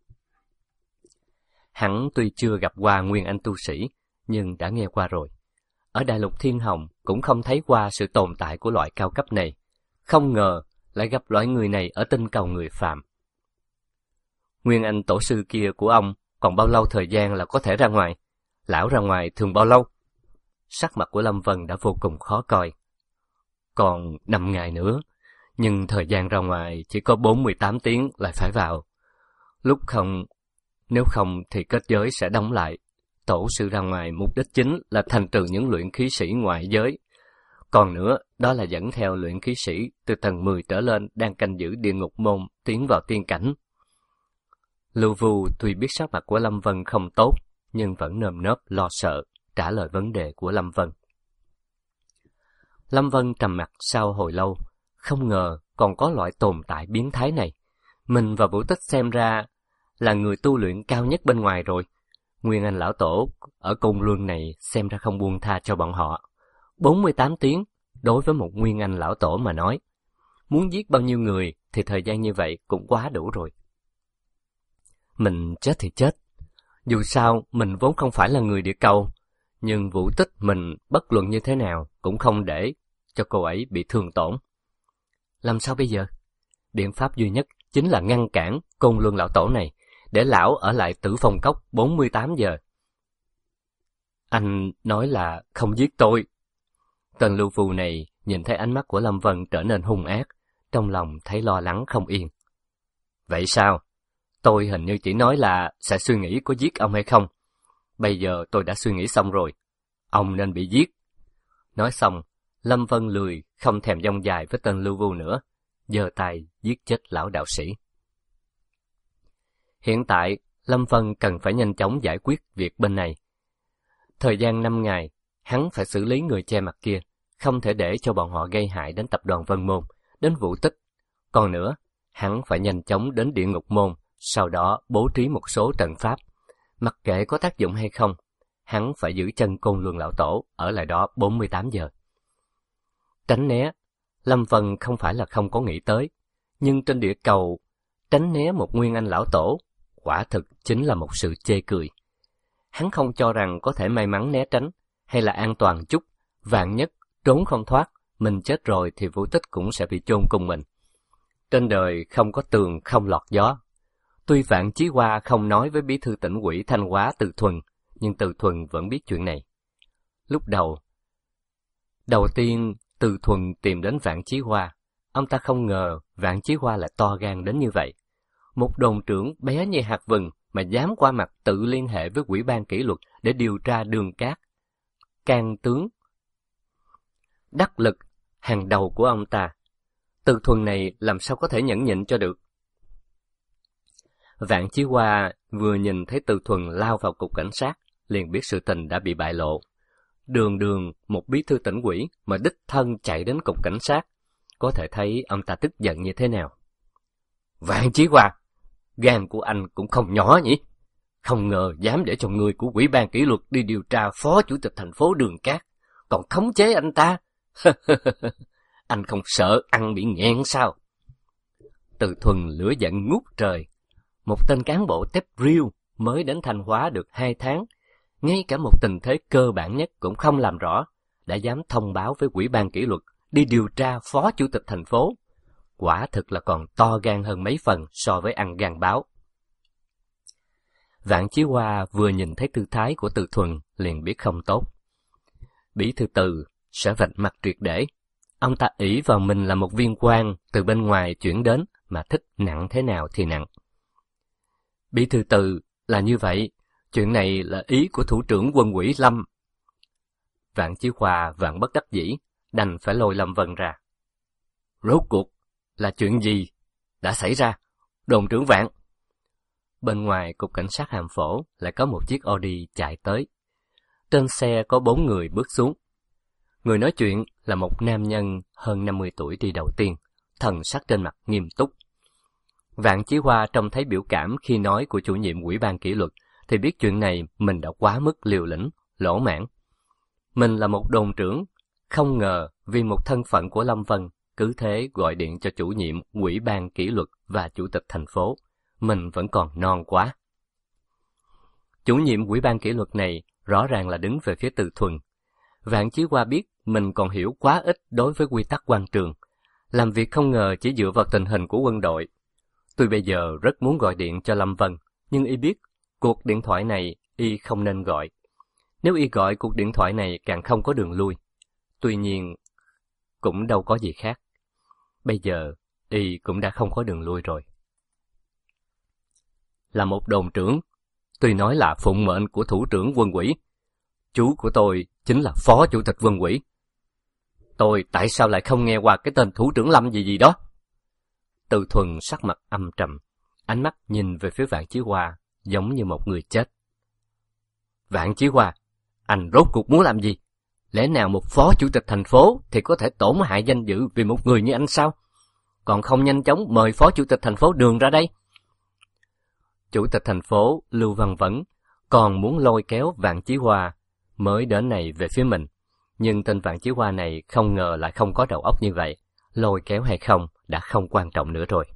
Hắn tuy chưa gặp qua Nguyên Anh tu sĩ, nhưng đã nghe qua rồi. Ở Đại Lục Thiên Hồng cũng không thấy qua sự tồn tại của loại cao cấp này. Không ngờ lại gặp loại người này ở tinh cầu người phàm. Nguyên Anh tổ sư kia của ông còn bao lâu thời gian là có thể ra ngoài? Lão ra ngoài thường bao lâu? Sắc mặt của Lâm Vân đã vô cùng khó coi. Còn năm ngày nữa, nhưng thời gian ra ngoài chỉ có bốn mươi tám tiếng lại phải vào. Lúc không, nếu không thì kết giới sẽ đóng lại. Tổ sư ra ngoài mục đích chính là thành trừ những luyện khí sĩ ngoại giới. Còn nữa, đó là dẫn theo luyện khí sĩ từ tầng mười trở lên đang canh giữ Địa Ngục Môn tiến vào tiên cảnh. Lưu Vu tuy biết sắc mặt của Lâm Vân không tốt, nhưng vẫn nơm nớp lo sợ trả lời vấn đề của Lâm Vân. Lâm Vân trầm mặc sau hồi lâu, không ngờ còn có loại tồn tại biến thái này. Mình và Vũ Tích xem ra là người tu luyện cao nhất bên ngoài rồi. Nguyên Anh Lão Tổ ở Côn Luân này xem ra không buông tha cho bọn họ. bốn mươi tám tiếng đối với một Nguyên Anh Lão Tổ mà nói. Muốn giết bao nhiêu người thì thời gian như vậy cũng quá đủ rồi. Mình chết thì chết. Dù sao mình vốn không phải là người địa cầu, nhưng Vũ Tích mình bất luận như thế nào cũng không để cho cô ấy bị thương tổn. Làm sao bây giờ? Biện pháp duy nhất chính là ngăn cản Côn Luân Lão Tổ này, để lão ở lại Tử Phong Cốc bốn mươi tám giờ. Anh nói là không giết tôi. Tên Lưu Vu này nhìn thấy ánh mắt của Lâm Vân trở nên hung ác, trong lòng thấy lo lắng không yên. Vậy sao? Tôi hình như chỉ nói là sẽ suy nghĩ có giết ông hay không. Bây giờ tôi đã suy nghĩ xong rồi. Ông nên bị giết. Nói xong, Lâm Vân lười không thèm dông dài với tên Lưu Vu nữa, giơ tay giết chết lão đạo sĩ. Hiện tại, Lâm Vân cần phải nhanh chóng giải quyết việc bên này. Thời gian năm ngày, hắn phải xử lý người che mặt kia, không thể để cho bọn họ gây hại đến tập đoàn Vân Môn, đến Vũ Tích. Còn nữa, hắn phải nhanh chóng đến Địa Ngục Môn, sau đó bố trí một số trận pháp. Mặc kệ có tác dụng hay không, hắn phải giữ chân Côn Luân Lão Tổ ở lại đó bốn mươi tám giờ. Tránh né, Lâm Vân không phải là không có nghĩ tới, nhưng trên địa cầu tránh né một nguyên anh lão tổ, quả thực chính là một sự chê cười. Hắn không cho rằng có thể may mắn né tránh, hay là an toàn chút, vạn nhất trốn không thoát, mình chết rồi thì Vũ Tích cũng sẽ bị chôn cùng mình. Trên đời không có tường không lọt gió. Tuy Vạn Chí Hoa không nói với bí thư tỉnh ủy Thanh Hóa Từ Thuần, nhưng Từ Thuần vẫn biết chuyện này. Lúc đầu, đầu tiên Từ Thuần tìm đến Vạn Chí Hoa, ông ta không ngờ Vạn Chí Hoa lại to gan đến như vậy. Một đồn trưởng bé như hạt vừng mà dám qua mặt tự liên hệ với Ủy ban kỷ luật để điều tra Đường Cát, can tướng đắc lực hàng đầu của ông ta. Từ Thuần này làm sao có thể nhẫn nhịn cho được. Vạn Chí Hoa vừa nhìn thấy Từ Thuần lao vào cục cảnh sát, liền biết sự tình đã bị bại lộ. Đường đường một bí thư tỉnh ủy mà đích thân chạy đến cục cảnh sát, có thể thấy ông ta tức giận như thế nào. Vạn Chí Hoa, gan của anh cũng không nhỏ nhỉ? Không ngờ dám để cho người của Ủy ban kỷ luật đi điều tra phó chủ tịch thành phố Đường Cát, còn khống chế anh ta. Anh không sợ ăn bị nghẹn sao? Từ Thuần lửa giận ngút trời. Một tên cán bộ tép riêu mới đến Thanh Hóa được hai tháng, ngay cả một tình thế cơ bản nhất cũng không làm rõ, đã dám thông báo với Ủy ban kỷ luật đi điều tra phó chủ tịch thành phố. Quả thực là còn to gan hơn mấy phần so với ăn gan báo. Vạn Chí Hoa vừa nhìn thấy tư thái của Từ Thuần liền biết không tốt. Bí thư Từ sẽ vạch mặt triệt để. Ông ta ỷ vào mình là một viên quan từ bên ngoài chuyển đến mà thích nặng thế nào thì nặng. Bí thư Từ là như vậy, chuyện này là ý của thủ trưởng quân ủy Lâm. Vạn Chí Hoa vạn bất đắc dĩ, đành phải lôi Lâm Vân ra. Rốt cuộc là chuyện gì đã xảy ra, đồn trưởng Vạn? Bên ngoài cục cảnh sát Hàm Phổ lại có một chiếc Audi chạy tới. Trên xe có bốn người bước xuống. Người nói chuyện là một nam nhân hơn năm mươi tuổi đi đầu tiên, thần sắc trên mặt nghiêm túc. Vạn Chí Hoa trông thấy biểu cảm khi nói của chủ nhiệm Ủy ban kỷ luật, thì biết chuyện này mình đã quá mức liều lĩnh, lỗ mãng. Mình là một đồn trưởng, không ngờ vì một thân phận của Lâm Vân, cứ thế gọi điện cho chủ nhiệm Ủy ban kỷ luật và chủ tịch thành phố. Mình vẫn còn non quá. Chủ nhiệm Ủy ban kỷ luật này rõ ràng là đứng về phía Từ Thuần. Vạn Chí Hoa biết mình còn hiểu quá ít đối với quy tắc quan trường, làm việc không ngờ chỉ dựa vào tình hình của quân đội. Tuy bây giờ rất muốn gọi điện cho Lâm Vân, nhưng y biết cuộc điện thoại này y không nên gọi. Nếu y gọi cuộc điện thoại này càng không có đường lui. Tuy nhiên, cũng đâu có gì khác. Bây giờ, y cũng đã không có đường lui rồi. Là một đồn trưởng, tuy nói là phụng mệnh của thủ trưởng quân ủy, chú của tôi chính là phó chủ tịch quân ủy. Tôi tại sao lại không nghe qua cái tên thủ trưởng Lâm gì gì đó? Từ Thuần sắc mặt âm trầm, ánh mắt nhìn về phía Vạn Chí Hoa giống như một người chết. Vạn Chí Hoa, anh rốt cuộc muốn làm gì? Lẽ nào một phó chủ tịch thành phố thì có thể tổn hại danh dự vì một người như anh sao? Còn không nhanh chóng mời phó chủ tịch thành phố Đường ra đây. Chủ tịch thành phố Lưu Văn Vấn còn muốn lôi kéo Vạn Chí Hoa mới đến này về phía mình. Nhưng tên Vạn Chí Hoa này không ngờ lại không có đầu óc như vậy. Lôi kéo hay không đã không quan trọng nữa rồi.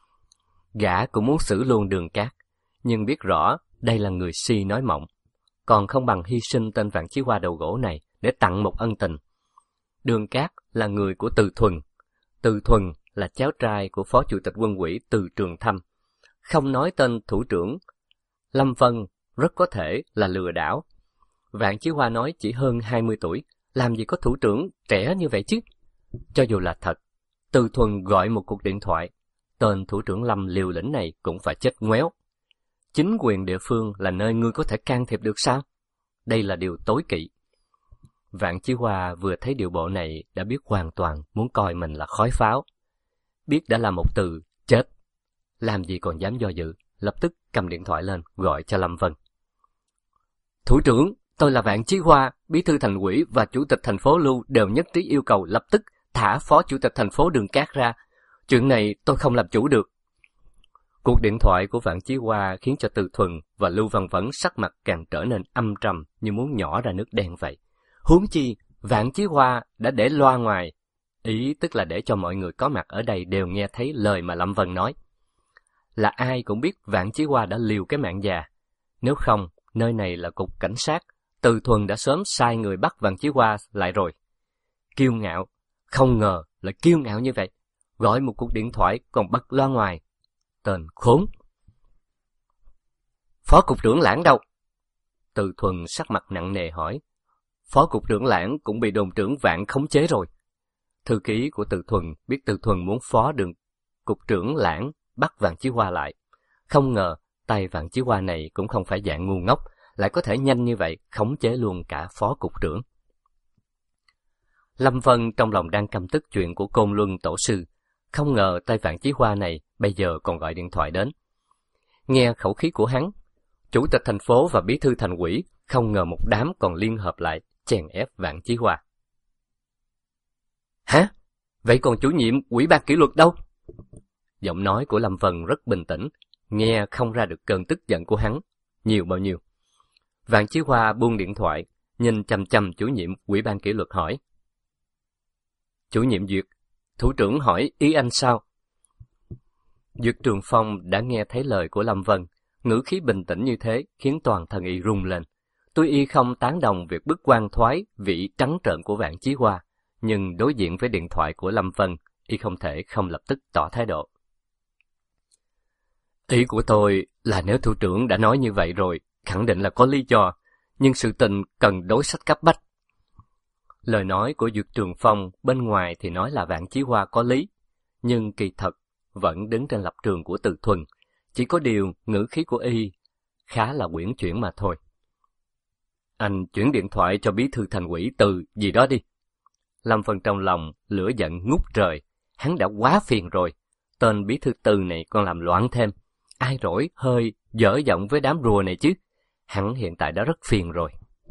Gã cũng muốn xử luôn Đường Cát, nhưng biết rõ đây là người si nói mộng, còn không bằng hy sinh tên Vạn Chí Hoa đầu gỗ này để tặng một ân tình. Đường Cát là người của Từ Thuần, Từ Thuần là cháu trai của phó chủ tịch quân ủy Từ Trường Thâm. Không nói tên thủ trưởng Lâm Vân rất có thể là lừa đảo. Vạn Chí Hoa nói chỉ hơn hai mươi tuổi, làm gì có thủ trưởng trẻ như vậy chứ? Cho dù là thật, Từ Thuần gọi một cuộc điện thoại, tên thủ trưởng Lâm liều lĩnh này cũng phải chết ngoéo. Chính quyền địa phương là nơi ngươi có thể can thiệp được sao? Đây là điều tối kỵ. Vạn Chí Hoa vừa thấy điệu bộ này đã biết hoàn toàn muốn coi mình là khói pháo. Biết đã là một từ chết, làm gì còn dám do dự, lập tức cầm điện thoại lên gọi cho Lâm Vân. Thủ trưởng, tôi là Vạn Chí Hoa, bí thư thành ủy và chủ tịch thành phố Lưu đều nhất trí yêu cầu lập tức thả phó chủ tịch thành phố Đường Cát ra. Chuyện này tôi không làm chủ được. Cuộc điện thoại của Vạn Chí Hoa khiến cho Từ Thuần và Lưu Văn Vấn sắc mặt càng trở nên âm trầm như muốn nhỏ ra nước đen vậy. Huống chi, Vạn Chí Hoa đã để loa ngoài, ý tức là để cho mọi người có mặt ở đây đều nghe thấy lời mà Lâm Vân nói. là ai cũng biết Vạn Chí Hoa đã liều cái mạng già. Nếu không, nơi này là cục cảnh sát, Từ Thuần đã sớm sai người bắt Vạn Chí Hoa lại rồi. Kiêu ngạo, không ngờ là kiêu ngạo như vậy. Gọi một cuộc điện thoại còn bật loa ngoài. Tên khốn. Phó cục trưởng Lãng đâu? Từ Thuần sắc mặt nặng nề hỏi. Phó cục trưởng Lãng cũng bị đồn trưởng Vạn khống chế rồi. Thư ký của Từ Thuần biết Từ Thuần muốn phó đường cục trưởng Lãng bắt Vạn Chí Hoa lại. Không ngờ tay Vạn Chí Hoa này cũng không phải dạng ngu ngốc, lại có thể nhanh như vậy khống chế luôn cả phó cục trưởng. Lâm Vân trong lòng đang căm tức chuyện của Côn Luân tổ sư, không ngờ tay Vạn Chí Hoa này bây giờ còn gọi điện thoại đến. Nghe khẩu khí của hắn, chủ tịch thành phố và bí thư thành ủy không ngờ một đám còn liên hợp lại chèn ép Vạn Chí Hoa. Hả? Vậy còn chủ nhiệm ủy ban kỷ luật đâu? Giọng nói của Lâm Vân rất bình tĩnh, nghe không ra được cơn tức giận của hắn nhiều bao nhiêu. Vạn Chí Hoa buông điện thoại, nhìn chằm chằm chủ nhiệm ủy ban kỷ luật hỏi. Chủ nhiệm Duyệt, thủ trưởng hỏi ý anh sao? Duyệt Trường Phong đã nghe thấy lời của Lâm Vân, ngữ khí bình tĩnh như thế khiến toàn thân y rung lên. Tuy y không tán đồng việc bức quan thoái vị trắng trợn của Vạn Chí Hoa, nhưng đối diện với điện thoại của Lâm Vân, y không thể không lập tức tỏ thái độ. Ý của tôi là nếu thủ trưởng đã nói như vậy rồi, khẳng định là có lý do, nhưng sự tình cần đối sách cấp bách. Lời nói của Duyệt Trường Phong bên ngoài thì nói là Vạn Chí Hoa có lý, nhưng kỳ thật vẫn đứng trên lập trường của Từ Thuần, chỉ có điều ngữ khí của y khá là uyển chuyển mà thôi. Anh chuyển điện thoại cho bí thư thành ủy Từ gì đó đi. Lâm Vân trong lòng lửa giận ngút trời, hắn đã quá phiền rồi, tên bí thư Từ này còn làm loạn thêm, ai rỗi hơi dở giọng với đám rùa này chứ, hắn hiện tại đã rất phiền rồi.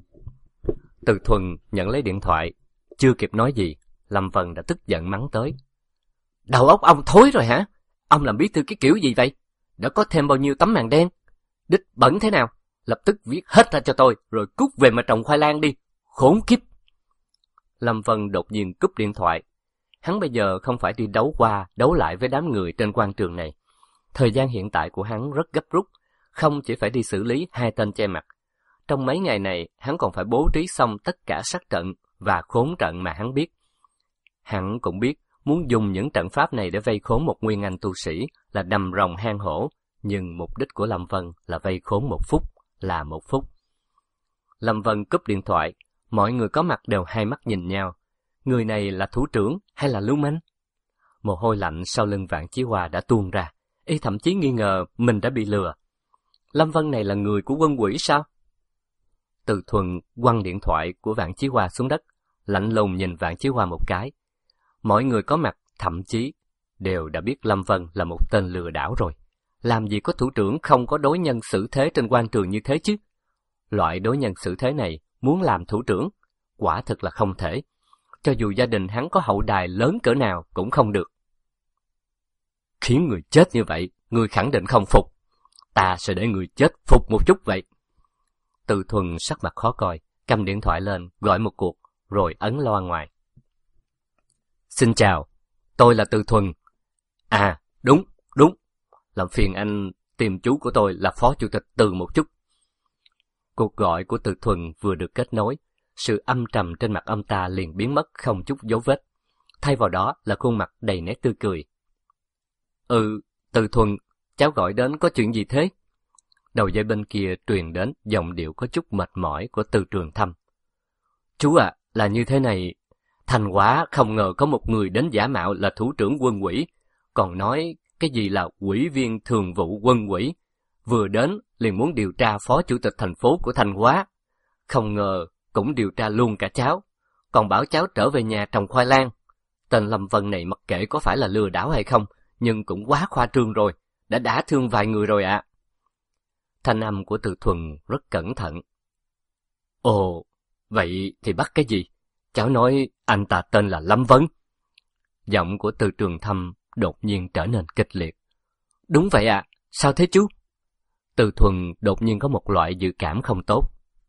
Từ Thuần nhận lấy điện thoại, chưa kịp nói gì, Lâm Vân đã tức giận mắng tới. Đầu óc ông thối rồi hả? Ông làm bí thư cái kiểu gì vậy? Đã có thêm bao nhiêu tấm màn đen? Đích bẩn thế nào? Lập tức viết hết ra cho tôi, rồi cút về mà trồng khoai lang đi, khốn kiếp. Lâm Vân đột nhiên cúp điện thoại. Hắn bây giờ không phải đi đấu qua, đấu lại với đám người trên quan trường này. Thời gian hiện tại của hắn rất gấp rút, không chỉ phải đi xử lý hai tên che mặt. Trong mấy ngày này, hắn còn phải bố trí xong tất cả sát trận và khốn trận mà hắn biết. Hắn cũng biết muốn dùng những trận pháp này để vây khốn một nguyên anh tu sĩ là đầm rồng hang hổ, nhưng mục đích của Lâm Vân là vây khốn một phút, là một phút. Lâm Vân cúp điện thoại, mọi người có mặt đều hai mắt nhìn nhau. Người này là thủ trưởng hay là lưu manh? Mồ hôi lạnh sau lưng Vạn Chí Hoa đã tuôn ra, y thậm chí nghi ngờ mình đã bị lừa. Lâm Vân này là người của quân quỷ sao? Từ Thuần quăng điện thoại của Vạn Chí Hoa xuống đất, lạnh lùng nhìn Vạn Chí Hoa một cái. Mọi người có mặt thậm chí đều đã biết Lâm Vân là một tên lừa đảo rồi. Làm gì có thủ trưởng không có đối nhân xử thế trên quan trường như thế chứ? Loại đối nhân xử thế này muốn làm thủ trưởng, quả thực là không thể. Cho dù gia đình hắn có hậu đài lớn cỡ nào cũng không được. Khiến người chết như vậy, người khẳng định không phục. Ta sẽ để người chết phục một chút vậy. Từ Thuần sắc mặt khó coi, cầm điện thoại lên, gọi một cuộc, rồi ấn loa ngoài. Xin chào, tôi là Từ Thuần. À, đúng, đúng. Làm phiền anh tìm chú của tôi là phó chủ tịch Từ một chút. Cuộc gọi của Từ Thuần vừa được kết nối, sự âm trầm trên mặt ông ta liền biến mất không chút dấu vết. Thay vào đó là khuôn mặt đầy nét tươi cười. Ừ, Từ Thuần, cháu gọi đến có chuyện gì thế? Đầu dây bên kia truyền đến giọng điệu có chút mệt mỏi của Từ Trường Thâm. Chú à, là như thế này. Thành Hóa không ngờ có một người đến giả mạo là thủ trưởng quân ủy, còn nói cái gì là ủy viên thường vụ quân ủy. Vừa đến liền muốn điều tra phó chủ tịch thành phố của Thành Hóa. Không ngờ cũng điều tra luôn cả cháu, còn bảo cháu trở về nhà trồng khoai lang. Tên Lâm Vân này mặc kệ có phải là lừa đảo hay không, nhưng cũng quá khoa trương rồi, đã đả thương vài người rồi ạ. À. Thanh âm của Từ Thuần rất cẩn thận. Ồ, vậy thì bắt cái gì? Cháu nói anh ta tên là Lâm Vân. Giọng của Từ Trường Thâm đột nhiên trở nên kịch liệt. Đúng vậy ạ, à, sao thế chú? Từ Thuần đột nhiên có một loại dự cảm không tốt.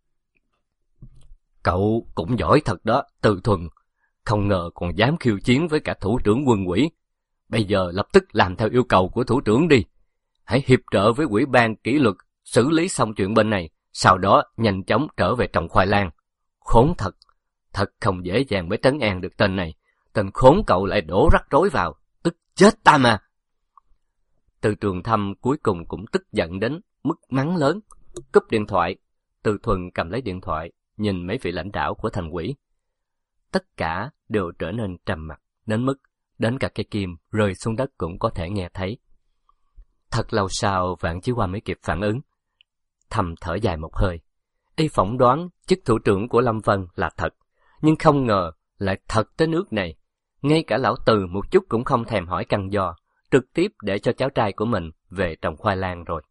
Cậu cũng giỏi thật đó, Từ Thuần. Không ngờ còn dám khiêu chiến với cả thủ trưởng quân ủy. Bây giờ lập tức làm theo yêu cầu của thủ trưởng đi. hãy hiệp trợ với ủy ban kỷ luật xử lý xong chuyện bên này, sau đó nhanh chóng trở về trồng khoai lang. Khốn thật, thật không dễ dàng mới trấn an được tên này. Tên khốn cậu lại đổ rắc rối vào, tức chết ta mà. Từ Trường Thâm cuối cùng cũng tức giận đến mức mắng lớn, cúp điện thoại. Từ Thuần cầm lấy điện thoại, nhìn mấy vị lãnh đạo của thành ủy. Tất cả đều trở nên trầm mặc, đến mức đến cả cây kim rơi xuống đất cũng có thể nghe thấy. Thật lâu sau Vạn Chí Hoa mới kịp phản ứng, thầm thở dài một hơi. Y phỏng đoán chức thủ trưởng của Lâm Vân là thật, nhưng không ngờ lại thật tới nước này. Ngay cả lão Từ một chút cũng không thèm hỏi căn do, trực tiếp để cho cháu trai của mình về trồng khoai lang rồi.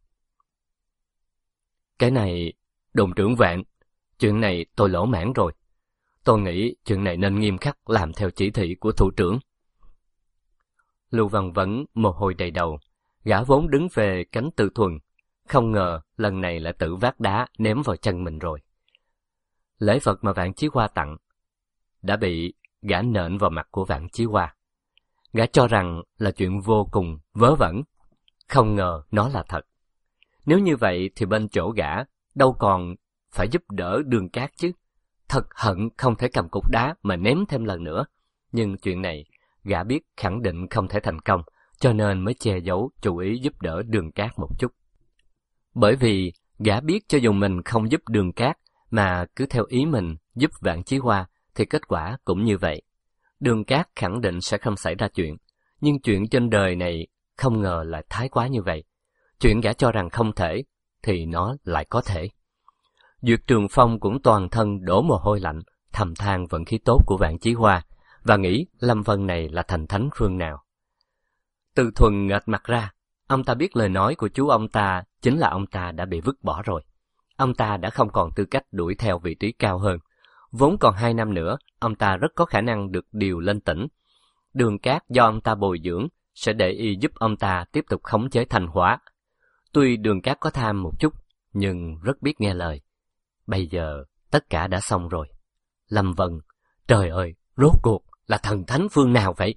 Cái này, đồn trưởng Vạn, chuyện này tôi lỗ mãn rồi. Tôi nghĩ chuyện này nên nghiêm khắc làm theo chỉ thị của thủ trưởng. Lưu Văn Vấn mồ hôi đầy đầu, gã vốn đứng về cánh Từ Thuần, không ngờ lần này lại tự vác đá ném vào chân mình rồi. Lễ vật mà Vạn Chí Hoa tặng đã bị gã nện vào mặt của Vạn Chí Hoa. Gã cho rằng là chuyện vô cùng vớ vẩn, không ngờ nó là thật. Nếu như vậy thì bên chỗ gã đâu còn phải giúp đỡ Đường Cát chứ. Thật hận không thể cầm cục đá mà ném thêm lần nữa. Nhưng chuyện này gã biết khẳng định không thể thành công, cho nên mới che giấu chủ ý giúp đỡ Đường Cát một chút. Bởi vì gã biết cho dù mình không giúp Đường Cát mà cứ theo ý mình giúp Vạn Chí Hoa thì kết quả cũng như vậy. Đường Cát khẳng định sẽ không xảy ra chuyện, nhưng chuyện trên đời này không ngờ lại thái quá như vậy. Chuyện gã cho rằng không thể thì nó lại có thể. Duyệt Trường Phong cũng toàn thân đổ mồ hôi lạnh, thầm than vận khí tốt của Vạn Chí Hoa và nghĩ Lâm Vân này là thành thánh phương nào. Từ Thuần nghệt mặt ra, ông ta biết lời nói của chú ông ta chính là ông ta đã bị vứt bỏ rồi. Ông ta đã không còn tư cách đuổi theo vị trí cao hơn. Vốn còn hai năm nữa, ông ta rất có khả năng được điều lên tỉnh. Đường Cát do ông ta bồi dưỡng sẽ để y giúp ông ta tiếp tục khống chế Thanh Hóa. Tuy Đường Cát có tham một chút, nhưng rất biết nghe lời. Bây giờ tất cả đã xong rồi. Lâm Vân, trời ơi, rốt cuộc là thần thánh phương nào vậy?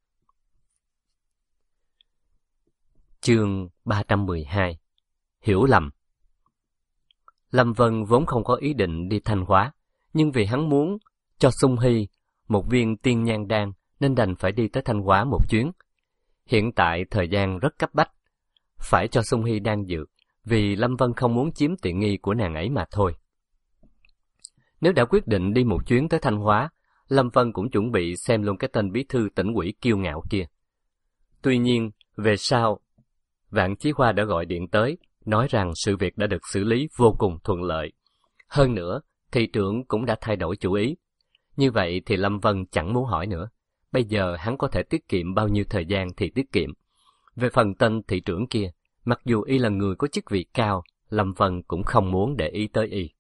Chương ba trăm mười hai. Hiểu lầm. Lâm Vân vốn không có ý định đi Thanh Hóa, nhưng vì hắn muốn cho Sung Hy một viên tiên nhan đan nên đành phải đi tới Thanh Hóa một chuyến. Hiện tại thời gian rất cấp bách, phải cho Sung Hy đan dược, vì Lâm Vân không muốn chiếm tiện nghi của nàng ấy mà thôi. Nếu đã quyết định đi một chuyến tới Thanh Hóa, Lâm Vân cũng chuẩn bị xem luôn cái tên bí thư tỉnh ủy kiêu ngạo kia. Tuy nhiên, về sau, Vạn Chí Hoa đã gọi điện tới, nói rằng sự việc đã được xử lý vô cùng thuận lợi. Hơn nữa, thị trưởng cũng đã thay đổi chủ ý. Như vậy thì Lâm Vân chẳng muốn hỏi nữa. Bây giờ hắn có thể tiết kiệm bao nhiêu thời gian thì tiết kiệm. Về phần tên thị trưởng kia, mặc dù y là người có chức vị cao, Lâm Vân cũng không muốn để ý tới y.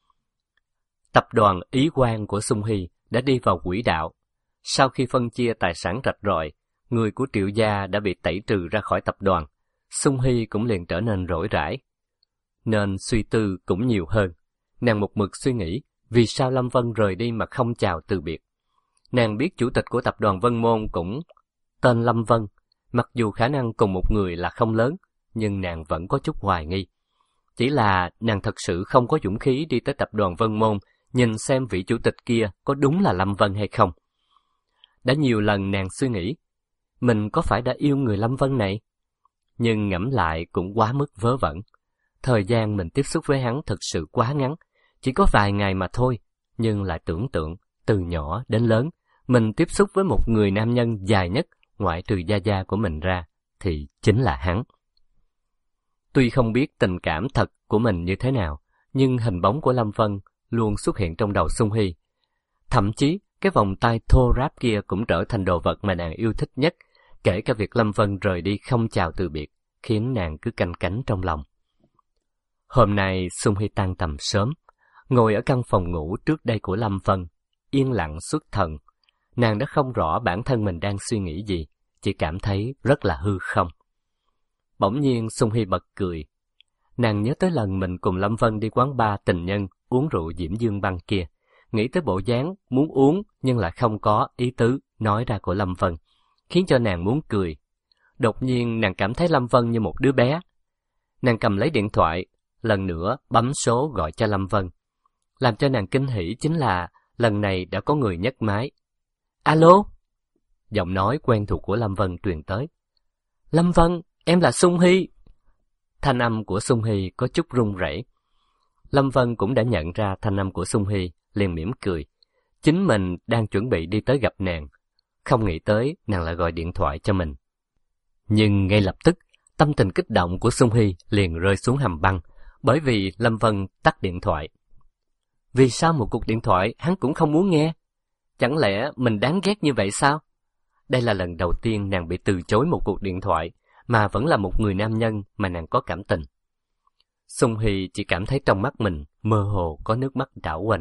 Tập đoàn Ý Quang của Sung Hy đã đi vào quỹ đạo. Sau khi phân chia tài sản rạch ròi, người của Triệu gia đã bị tẩy trừ ra khỏi tập đoàn. Sung Hy cũng liền trở nên rỗi rãi, nên suy tư cũng nhiều hơn. Nàng một mực suy nghĩ vì sao Lâm Vân rời đi mà không chào từ biệt. Nàng biết chủ tịch của tập đoàn Vân Môn cũng tên Lâm Vân, mặc dù khả năng cùng một người là không lớn, nhưng nàng vẫn có chút hoài nghi. Chỉ là nàng thật sự không có dũng khí đi tới tập đoàn Vân Môn nhìn xem vị chủ tịch kia có đúng là Lâm Vân hay không. Đã nhiều lần nàng suy nghĩ, mình có phải đã yêu người Lâm Vân này? Nhưng ngẫm lại cũng quá mức vớ vẩn. Thời gian mình tiếp xúc với hắn thực sự quá ngắn, chỉ có vài ngày mà thôi. Nhưng lại tưởng tượng, từ nhỏ đến lớn, mình tiếp xúc với một người nam nhân dài nhất, ngoại trừ gia gia của mình ra, thì chính là hắn. Tuy không biết tình cảm thật của mình như thế nào, nhưng hình bóng của Lâm Vân luôn xuất hiện trong đầu Sung Hy. Thậm chí, cái vòng tay thô ráp kia cũng trở thành đồ vật mà nàng yêu thích nhất, kể cả việc Lâm Vân rời đi không chào từ biệt, khiến nàng cứ canh cánh trong lòng. Hôm nay Sung Hy tan tầm sớm, ngồi ở căn phòng ngủ trước đây của Lâm Vân, yên lặng xuất thần. Nàng đã không rõ bản thân mình đang suy nghĩ gì, chỉ cảm thấy rất là hư không. Bỗng nhiên Sung Hy bật cười. Nàng nhớ tới lần mình cùng Lâm Vân đi quán bar tình nhân uống rượu Diễm Dương Băng kia, nghĩ tới bộ dáng muốn uống nhưng lại không có ý tứ nói ra của Lâm Vân, khiến cho nàng muốn cười. Đột nhiên nàng cảm thấy Lâm Vân như một đứa bé, Nàng cầm lấy điện thoại, lần nữa bấm số gọi cho Lâm Vân. Làm cho nàng kinh hỉ chính là lần này đã có người nhấc máy. Alo? Giọng nói quen thuộc của Lâm Vân truyền tới. Lâm Vân, em là Sung Hy. Thanh âm của Sung Hy có chút run rẩy. Lâm Vân cũng đã nhận ra thanh âm của Sung Hy, liền mỉm cười. Chính mình đang chuẩn bị đi tới gặp nàng. Không nghĩ tới nàng lại gọi điện thoại cho mình. Nhưng ngay lập tức, tâm tình kích động của Sung Hy liền rơi xuống hầm băng, bởi vì Lâm Vân tắt điện thoại. Vì sao một cuộc điện thoại hắn cũng không muốn nghe? Chẳng lẽ mình đáng ghét như vậy sao? Đây là lần đầu tiên nàng bị từ chối một cuộc điện thoại, mà vẫn là một người nam nhân mà nàng có cảm tình. Sung Hy chỉ cảm thấy trong mắt mình mơ hồ có nước mắt đảo quanh.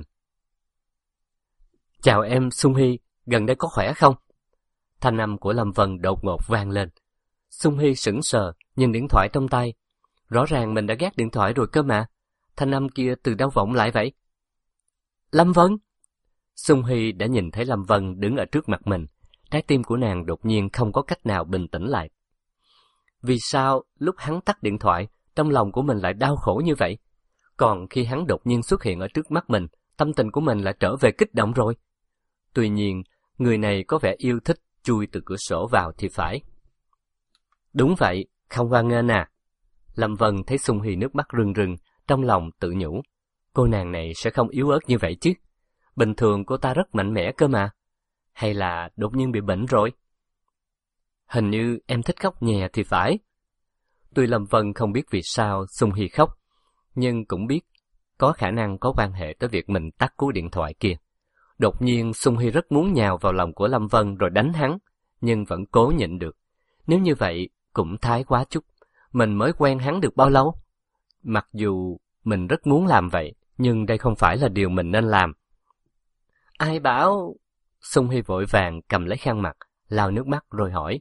Chào em Sung Hy, gần đây có khỏe không? Thanh âm của Lâm Vân đột ngột vang lên. Sung Hy sững sờ, nhìn điện thoại trong tay. Rõ ràng mình đã gác điện thoại rồi cơ mà. Thanh âm kia từ đâu vọng lại vậy? Lâm Vân! Sung Hy đã nhìn thấy Lâm Vân đứng ở trước mặt mình. Trái tim của nàng đột nhiên không có cách nào bình tĩnh lại. Vì sao lúc hắn tắt điện thoại, trong lòng của mình lại đau khổ như vậy? Còn khi hắn đột nhiên xuất hiện ở trước mắt mình, tâm tình của mình lại trở về kích động rồi. Tuy nhiên, người này có vẻ yêu thích chui từ cửa sổ vào thì phải. Đúng vậy, không hoan nghênh à. Lâm Vân thấy Sung Hy nước mắt rưng rưng, trong lòng tự nhủ. Cô nàng này sẽ không yếu ớt như vậy chứ. Bình thường cô ta rất mạnh mẽ cơ mà. Hay là đột nhiên bị bệnh rồi? Hình như em thích khóc nhè thì phải. Tuy Lâm Vân không biết vì sao Sung Hy khóc, nhưng cũng biết có khả năng có quan hệ tới việc mình tắt cú điện thoại kia. Đột nhiên Sung Hy rất muốn nhào vào lòng của Lâm Vân rồi đánh hắn, nhưng vẫn cố nhịn được. Nếu như vậy cũng thái quá chút, mình mới quen hắn được bao lâu? Mặc dù mình rất muốn làm vậy, nhưng đây không phải là điều mình nên làm. Ai bảo? Sung Hy vội vàng cầm lấy khăn mặt, lau nước mắt rồi hỏi.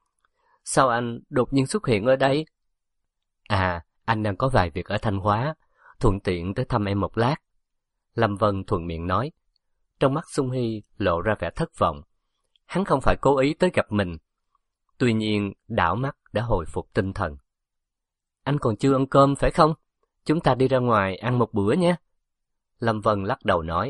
Sao anh đột nhiên xuất hiện ở đây? À, anh đang có vài việc ở Thanh Hóa, thuận tiện tới thăm em một lát. Lâm Vân thuận miệng nói. Trong mắt Sung Hy lộ ra vẻ thất vọng. Hắn không phải cố ý tới gặp mình. Tuy nhiên, đảo mắt đã hồi phục tinh thần. Anh còn chưa ăn cơm phải không? Chúng ta đi ra ngoài ăn một bữa nhé. Lâm Vân lắc đầu nói.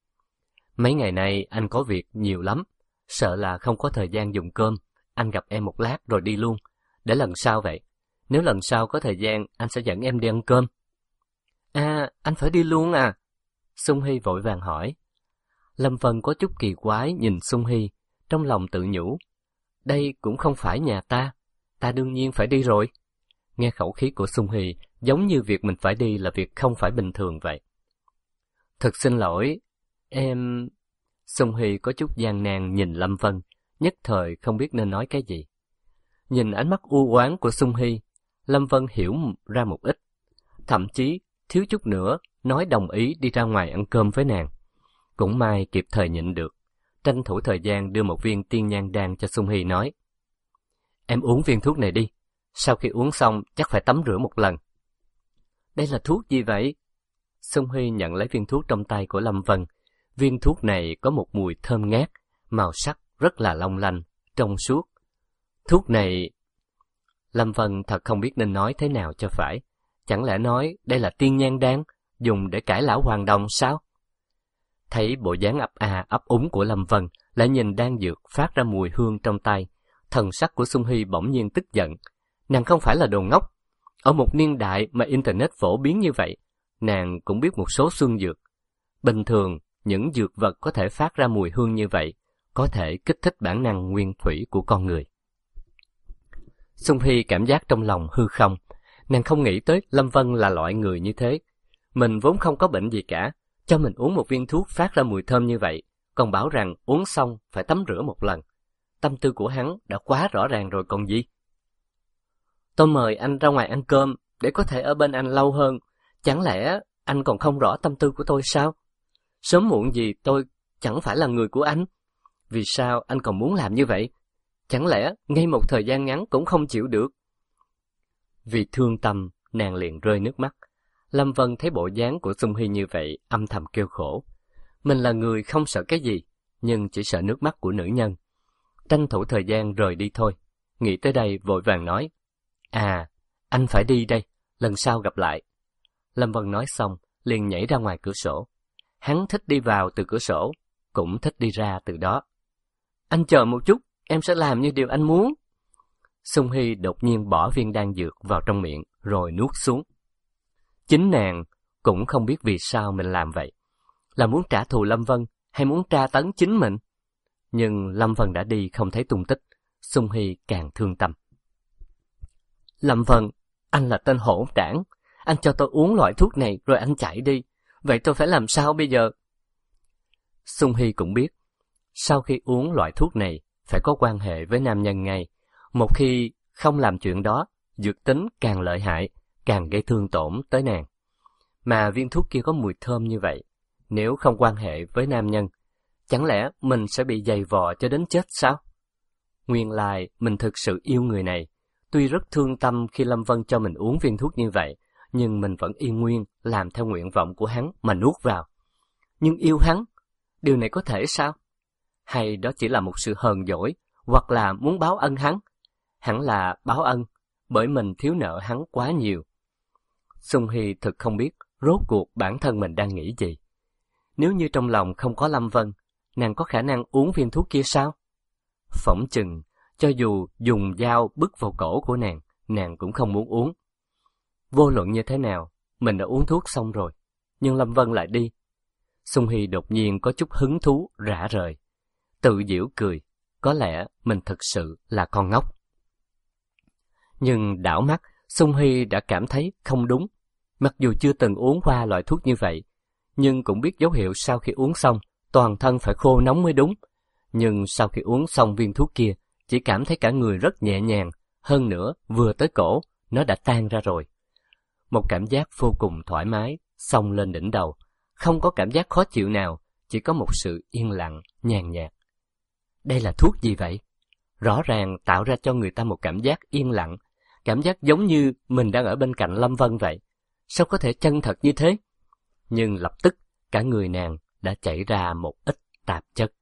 Mấy ngày nay anh có việc nhiều lắm, sợ là không có thời gian dùng cơm. Anh gặp em một lát rồi đi luôn. Để lần sau vậy. Nếu lần sau có thời gian, anh sẽ dẫn em đi ăn cơm. À, anh phải đi luôn à? Sung Hy vội vàng hỏi. Lâm Vân có chút kỳ quái nhìn Sung Hy, trong lòng tự nhủ. Đây cũng không phải nhà ta, ta đương nhiên phải đi rồi. Nghe khẩu khí của Sung Hy, giống như việc mình phải đi là việc không phải bình thường vậy. Thật xin lỗi, em... Sung Hy có chút gian nan nhìn Lâm Vân, nhất thời không biết nên nói cái gì. Nhìn ánh mắt u oán của Sung Hy, Lâm Vân hiểu ra một ít. Thậm chí, thiếu chút nữa, nói đồng ý đi ra ngoài ăn cơm với nàng. Cũng may kịp thời nhịn được, tranh thủ thời gian đưa một viên tiên nhan đan cho Sung Hy nói. Em uống viên thuốc này đi, sau khi uống xong chắc phải tắm rửa một lần. Đây là thuốc gì vậy? Sung Hy nhận lấy viên thuốc trong tay của Lâm Vân. Viên thuốc này có một mùi thơm ngát, màu sắc rất là long lanh, trong suốt. Thuốc này... Lâm Vân thật không biết nên nói thế nào cho phải. Chẳng lẽ nói đây là tiên nhan đan, dùng để cải lão hoàng đồng sao? Thấy bộ dáng ấp a ấp úng của Lâm Vân, lại nhìn đan dược phát ra mùi hương trong tay, thần sắc của Sung Hy bỗng nhiên tức giận. Nàng không phải là đồ ngốc. Ở một niên đại mà Internet phổ biến như vậy, nàng cũng biết một số xuân dược. Bình thường, những dược vật có thể phát ra mùi hương như vậy, có thể kích thích bản năng nguyên thủy của con người. Sung Hy cảm giác trong lòng hư không. Nàng không nghĩ tới Lâm Vân là loại người như thế. Mình vốn không có bệnh gì cả, cho mình uống một viên thuốc phát ra mùi thơm như vậy, còn bảo rằng uống xong phải tắm rửa một lần. Tâm tư của hắn đã quá rõ ràng rồi còn gì. Tôi mời anh ra ngoài ăn cơm để có thể ở bên anh lâu hơn. Chẳng lẽ anh còn không rõ tâm tư của tôi sao? Sớm muộn gì tôi chẳng phải là người của anh. Vì sao anh còn muốn làm như vậy? Chẳng lẽ ngay một thời gian ngắn cũng không chịu được? Vì thương tâm, nàng liền rơi nước mắt. Lâm Vân thấy bộ dáng của Sung Hy như vậy, âm thầm kêu khổ. Mình là người không sợ cái gì, nhưng chỉ sợ nước mắt của nữ nhân. Tranh thủ thời gian rời đi thôi. Nghĩ tới đây vội vàng nói. À, anh phải đi đây. lần sau gặp lại. Lâm Vân nói xong, liền nhảy ra ngoài cửa sổ. Hắn thích đi vào từ cửa sổ, cũng thích đi ra từ đó. Anh chờ một chút, em sẽ làm như điều anh muốn. Sung Hy đột nhiên bỏ viên đan dược vào trong miệng, rồi nuốt xuống. Chính nàng cũng không biết vì sao mình làm vậy. Là muốn trả thù Lâm Vân, hay muốn tra tấn chính mình? Nhưng Lâm Vân đã đi không thấy tung tích, Sung Hy càng thương tâm. Lâm Vân, anh là tên hỗn đảng. Anh cho tôi uống loại thuốc này rồi anh chạy đi. Vậy tôi phải làm sao bây giờ? Sung Hy cũng biết, sau khi uống loại thuốc này, phải có quan hệ với nam nhân ngay. Một khi không làm chuyện đó, dược tính càng lợi hại, càng gây thương tổn tới nàng. Mà viên thuốc kia có mùi thơm như vậy, nếu không quan hệ với nam nhân, chẳng lẽ mình sẽ bị giày vò cho đến chết sao? Nguyên lai mình thực sự yêu người này. Tuy rất thương tâm khi Lâm Vân cho mình uống viên thuốc như vậy, nhưng mình vẫn y nguyên làm theo nguyện vọng của hắn mà nuốt vào. Nhưng yêu hắn, điều này có thể sao? Hay đó chỉ là một sự hờn dỗi, hoặc là muốn báo ân hắn? Hẳn là báo ân, bởi mình thiếu nợ hắn quá nhiều. Sung Hy thực không biết rốt cuộc bản thân mình đang nghĩ gì. Nếu như trong lòng không có Lâm Vân, nàng có khả năng uống viên thuốc kia sao? Phỏng chừng, cho dù dùng dao bứt vào cổ của nàng, nàng cũng không muốn uống. Vô luận như thế nào, mình đã uống thuốc xong rồi, nhưng Lâm Vân lại đi. Sung Hy đột nhiên có chút hứng thú rã rời, tự giễu cười, có lẽ mình thực sự là con ngốc. Nhưng đảo mắt, Sung Hy đã cảm thấy không đúng. Mặc dù chưa từng uống qua loại thuốc như vậy, nhưng cũng biết dấu hiệu sau khi uống xong, toàn thân phải khô nóng mới đúng. Nhưng sau khi uống xong viên thuốc kia, chỉ cảm thấy cả người rất nhẹ nhàng, hơn nữa vừa tới cổ, nó đã tan ra rồi. Một cảm giác vô cùng thoải mái xông lên đỉnh đầu, không có cảm giác khó chịu nào, chỉ có một sự yên lặng, nhàn nhạt. Đây là thuốc gì vậy? Rõ ràng tạo ra cho người ta một cảm giác yên lặng, cảm giác giống như mình đang ở bên cạnh Lâm Vân vậy. Sao có thể chân thật như thế? Nhưng lập tức, cả người nàng đã chảy ra một ít tạp chất.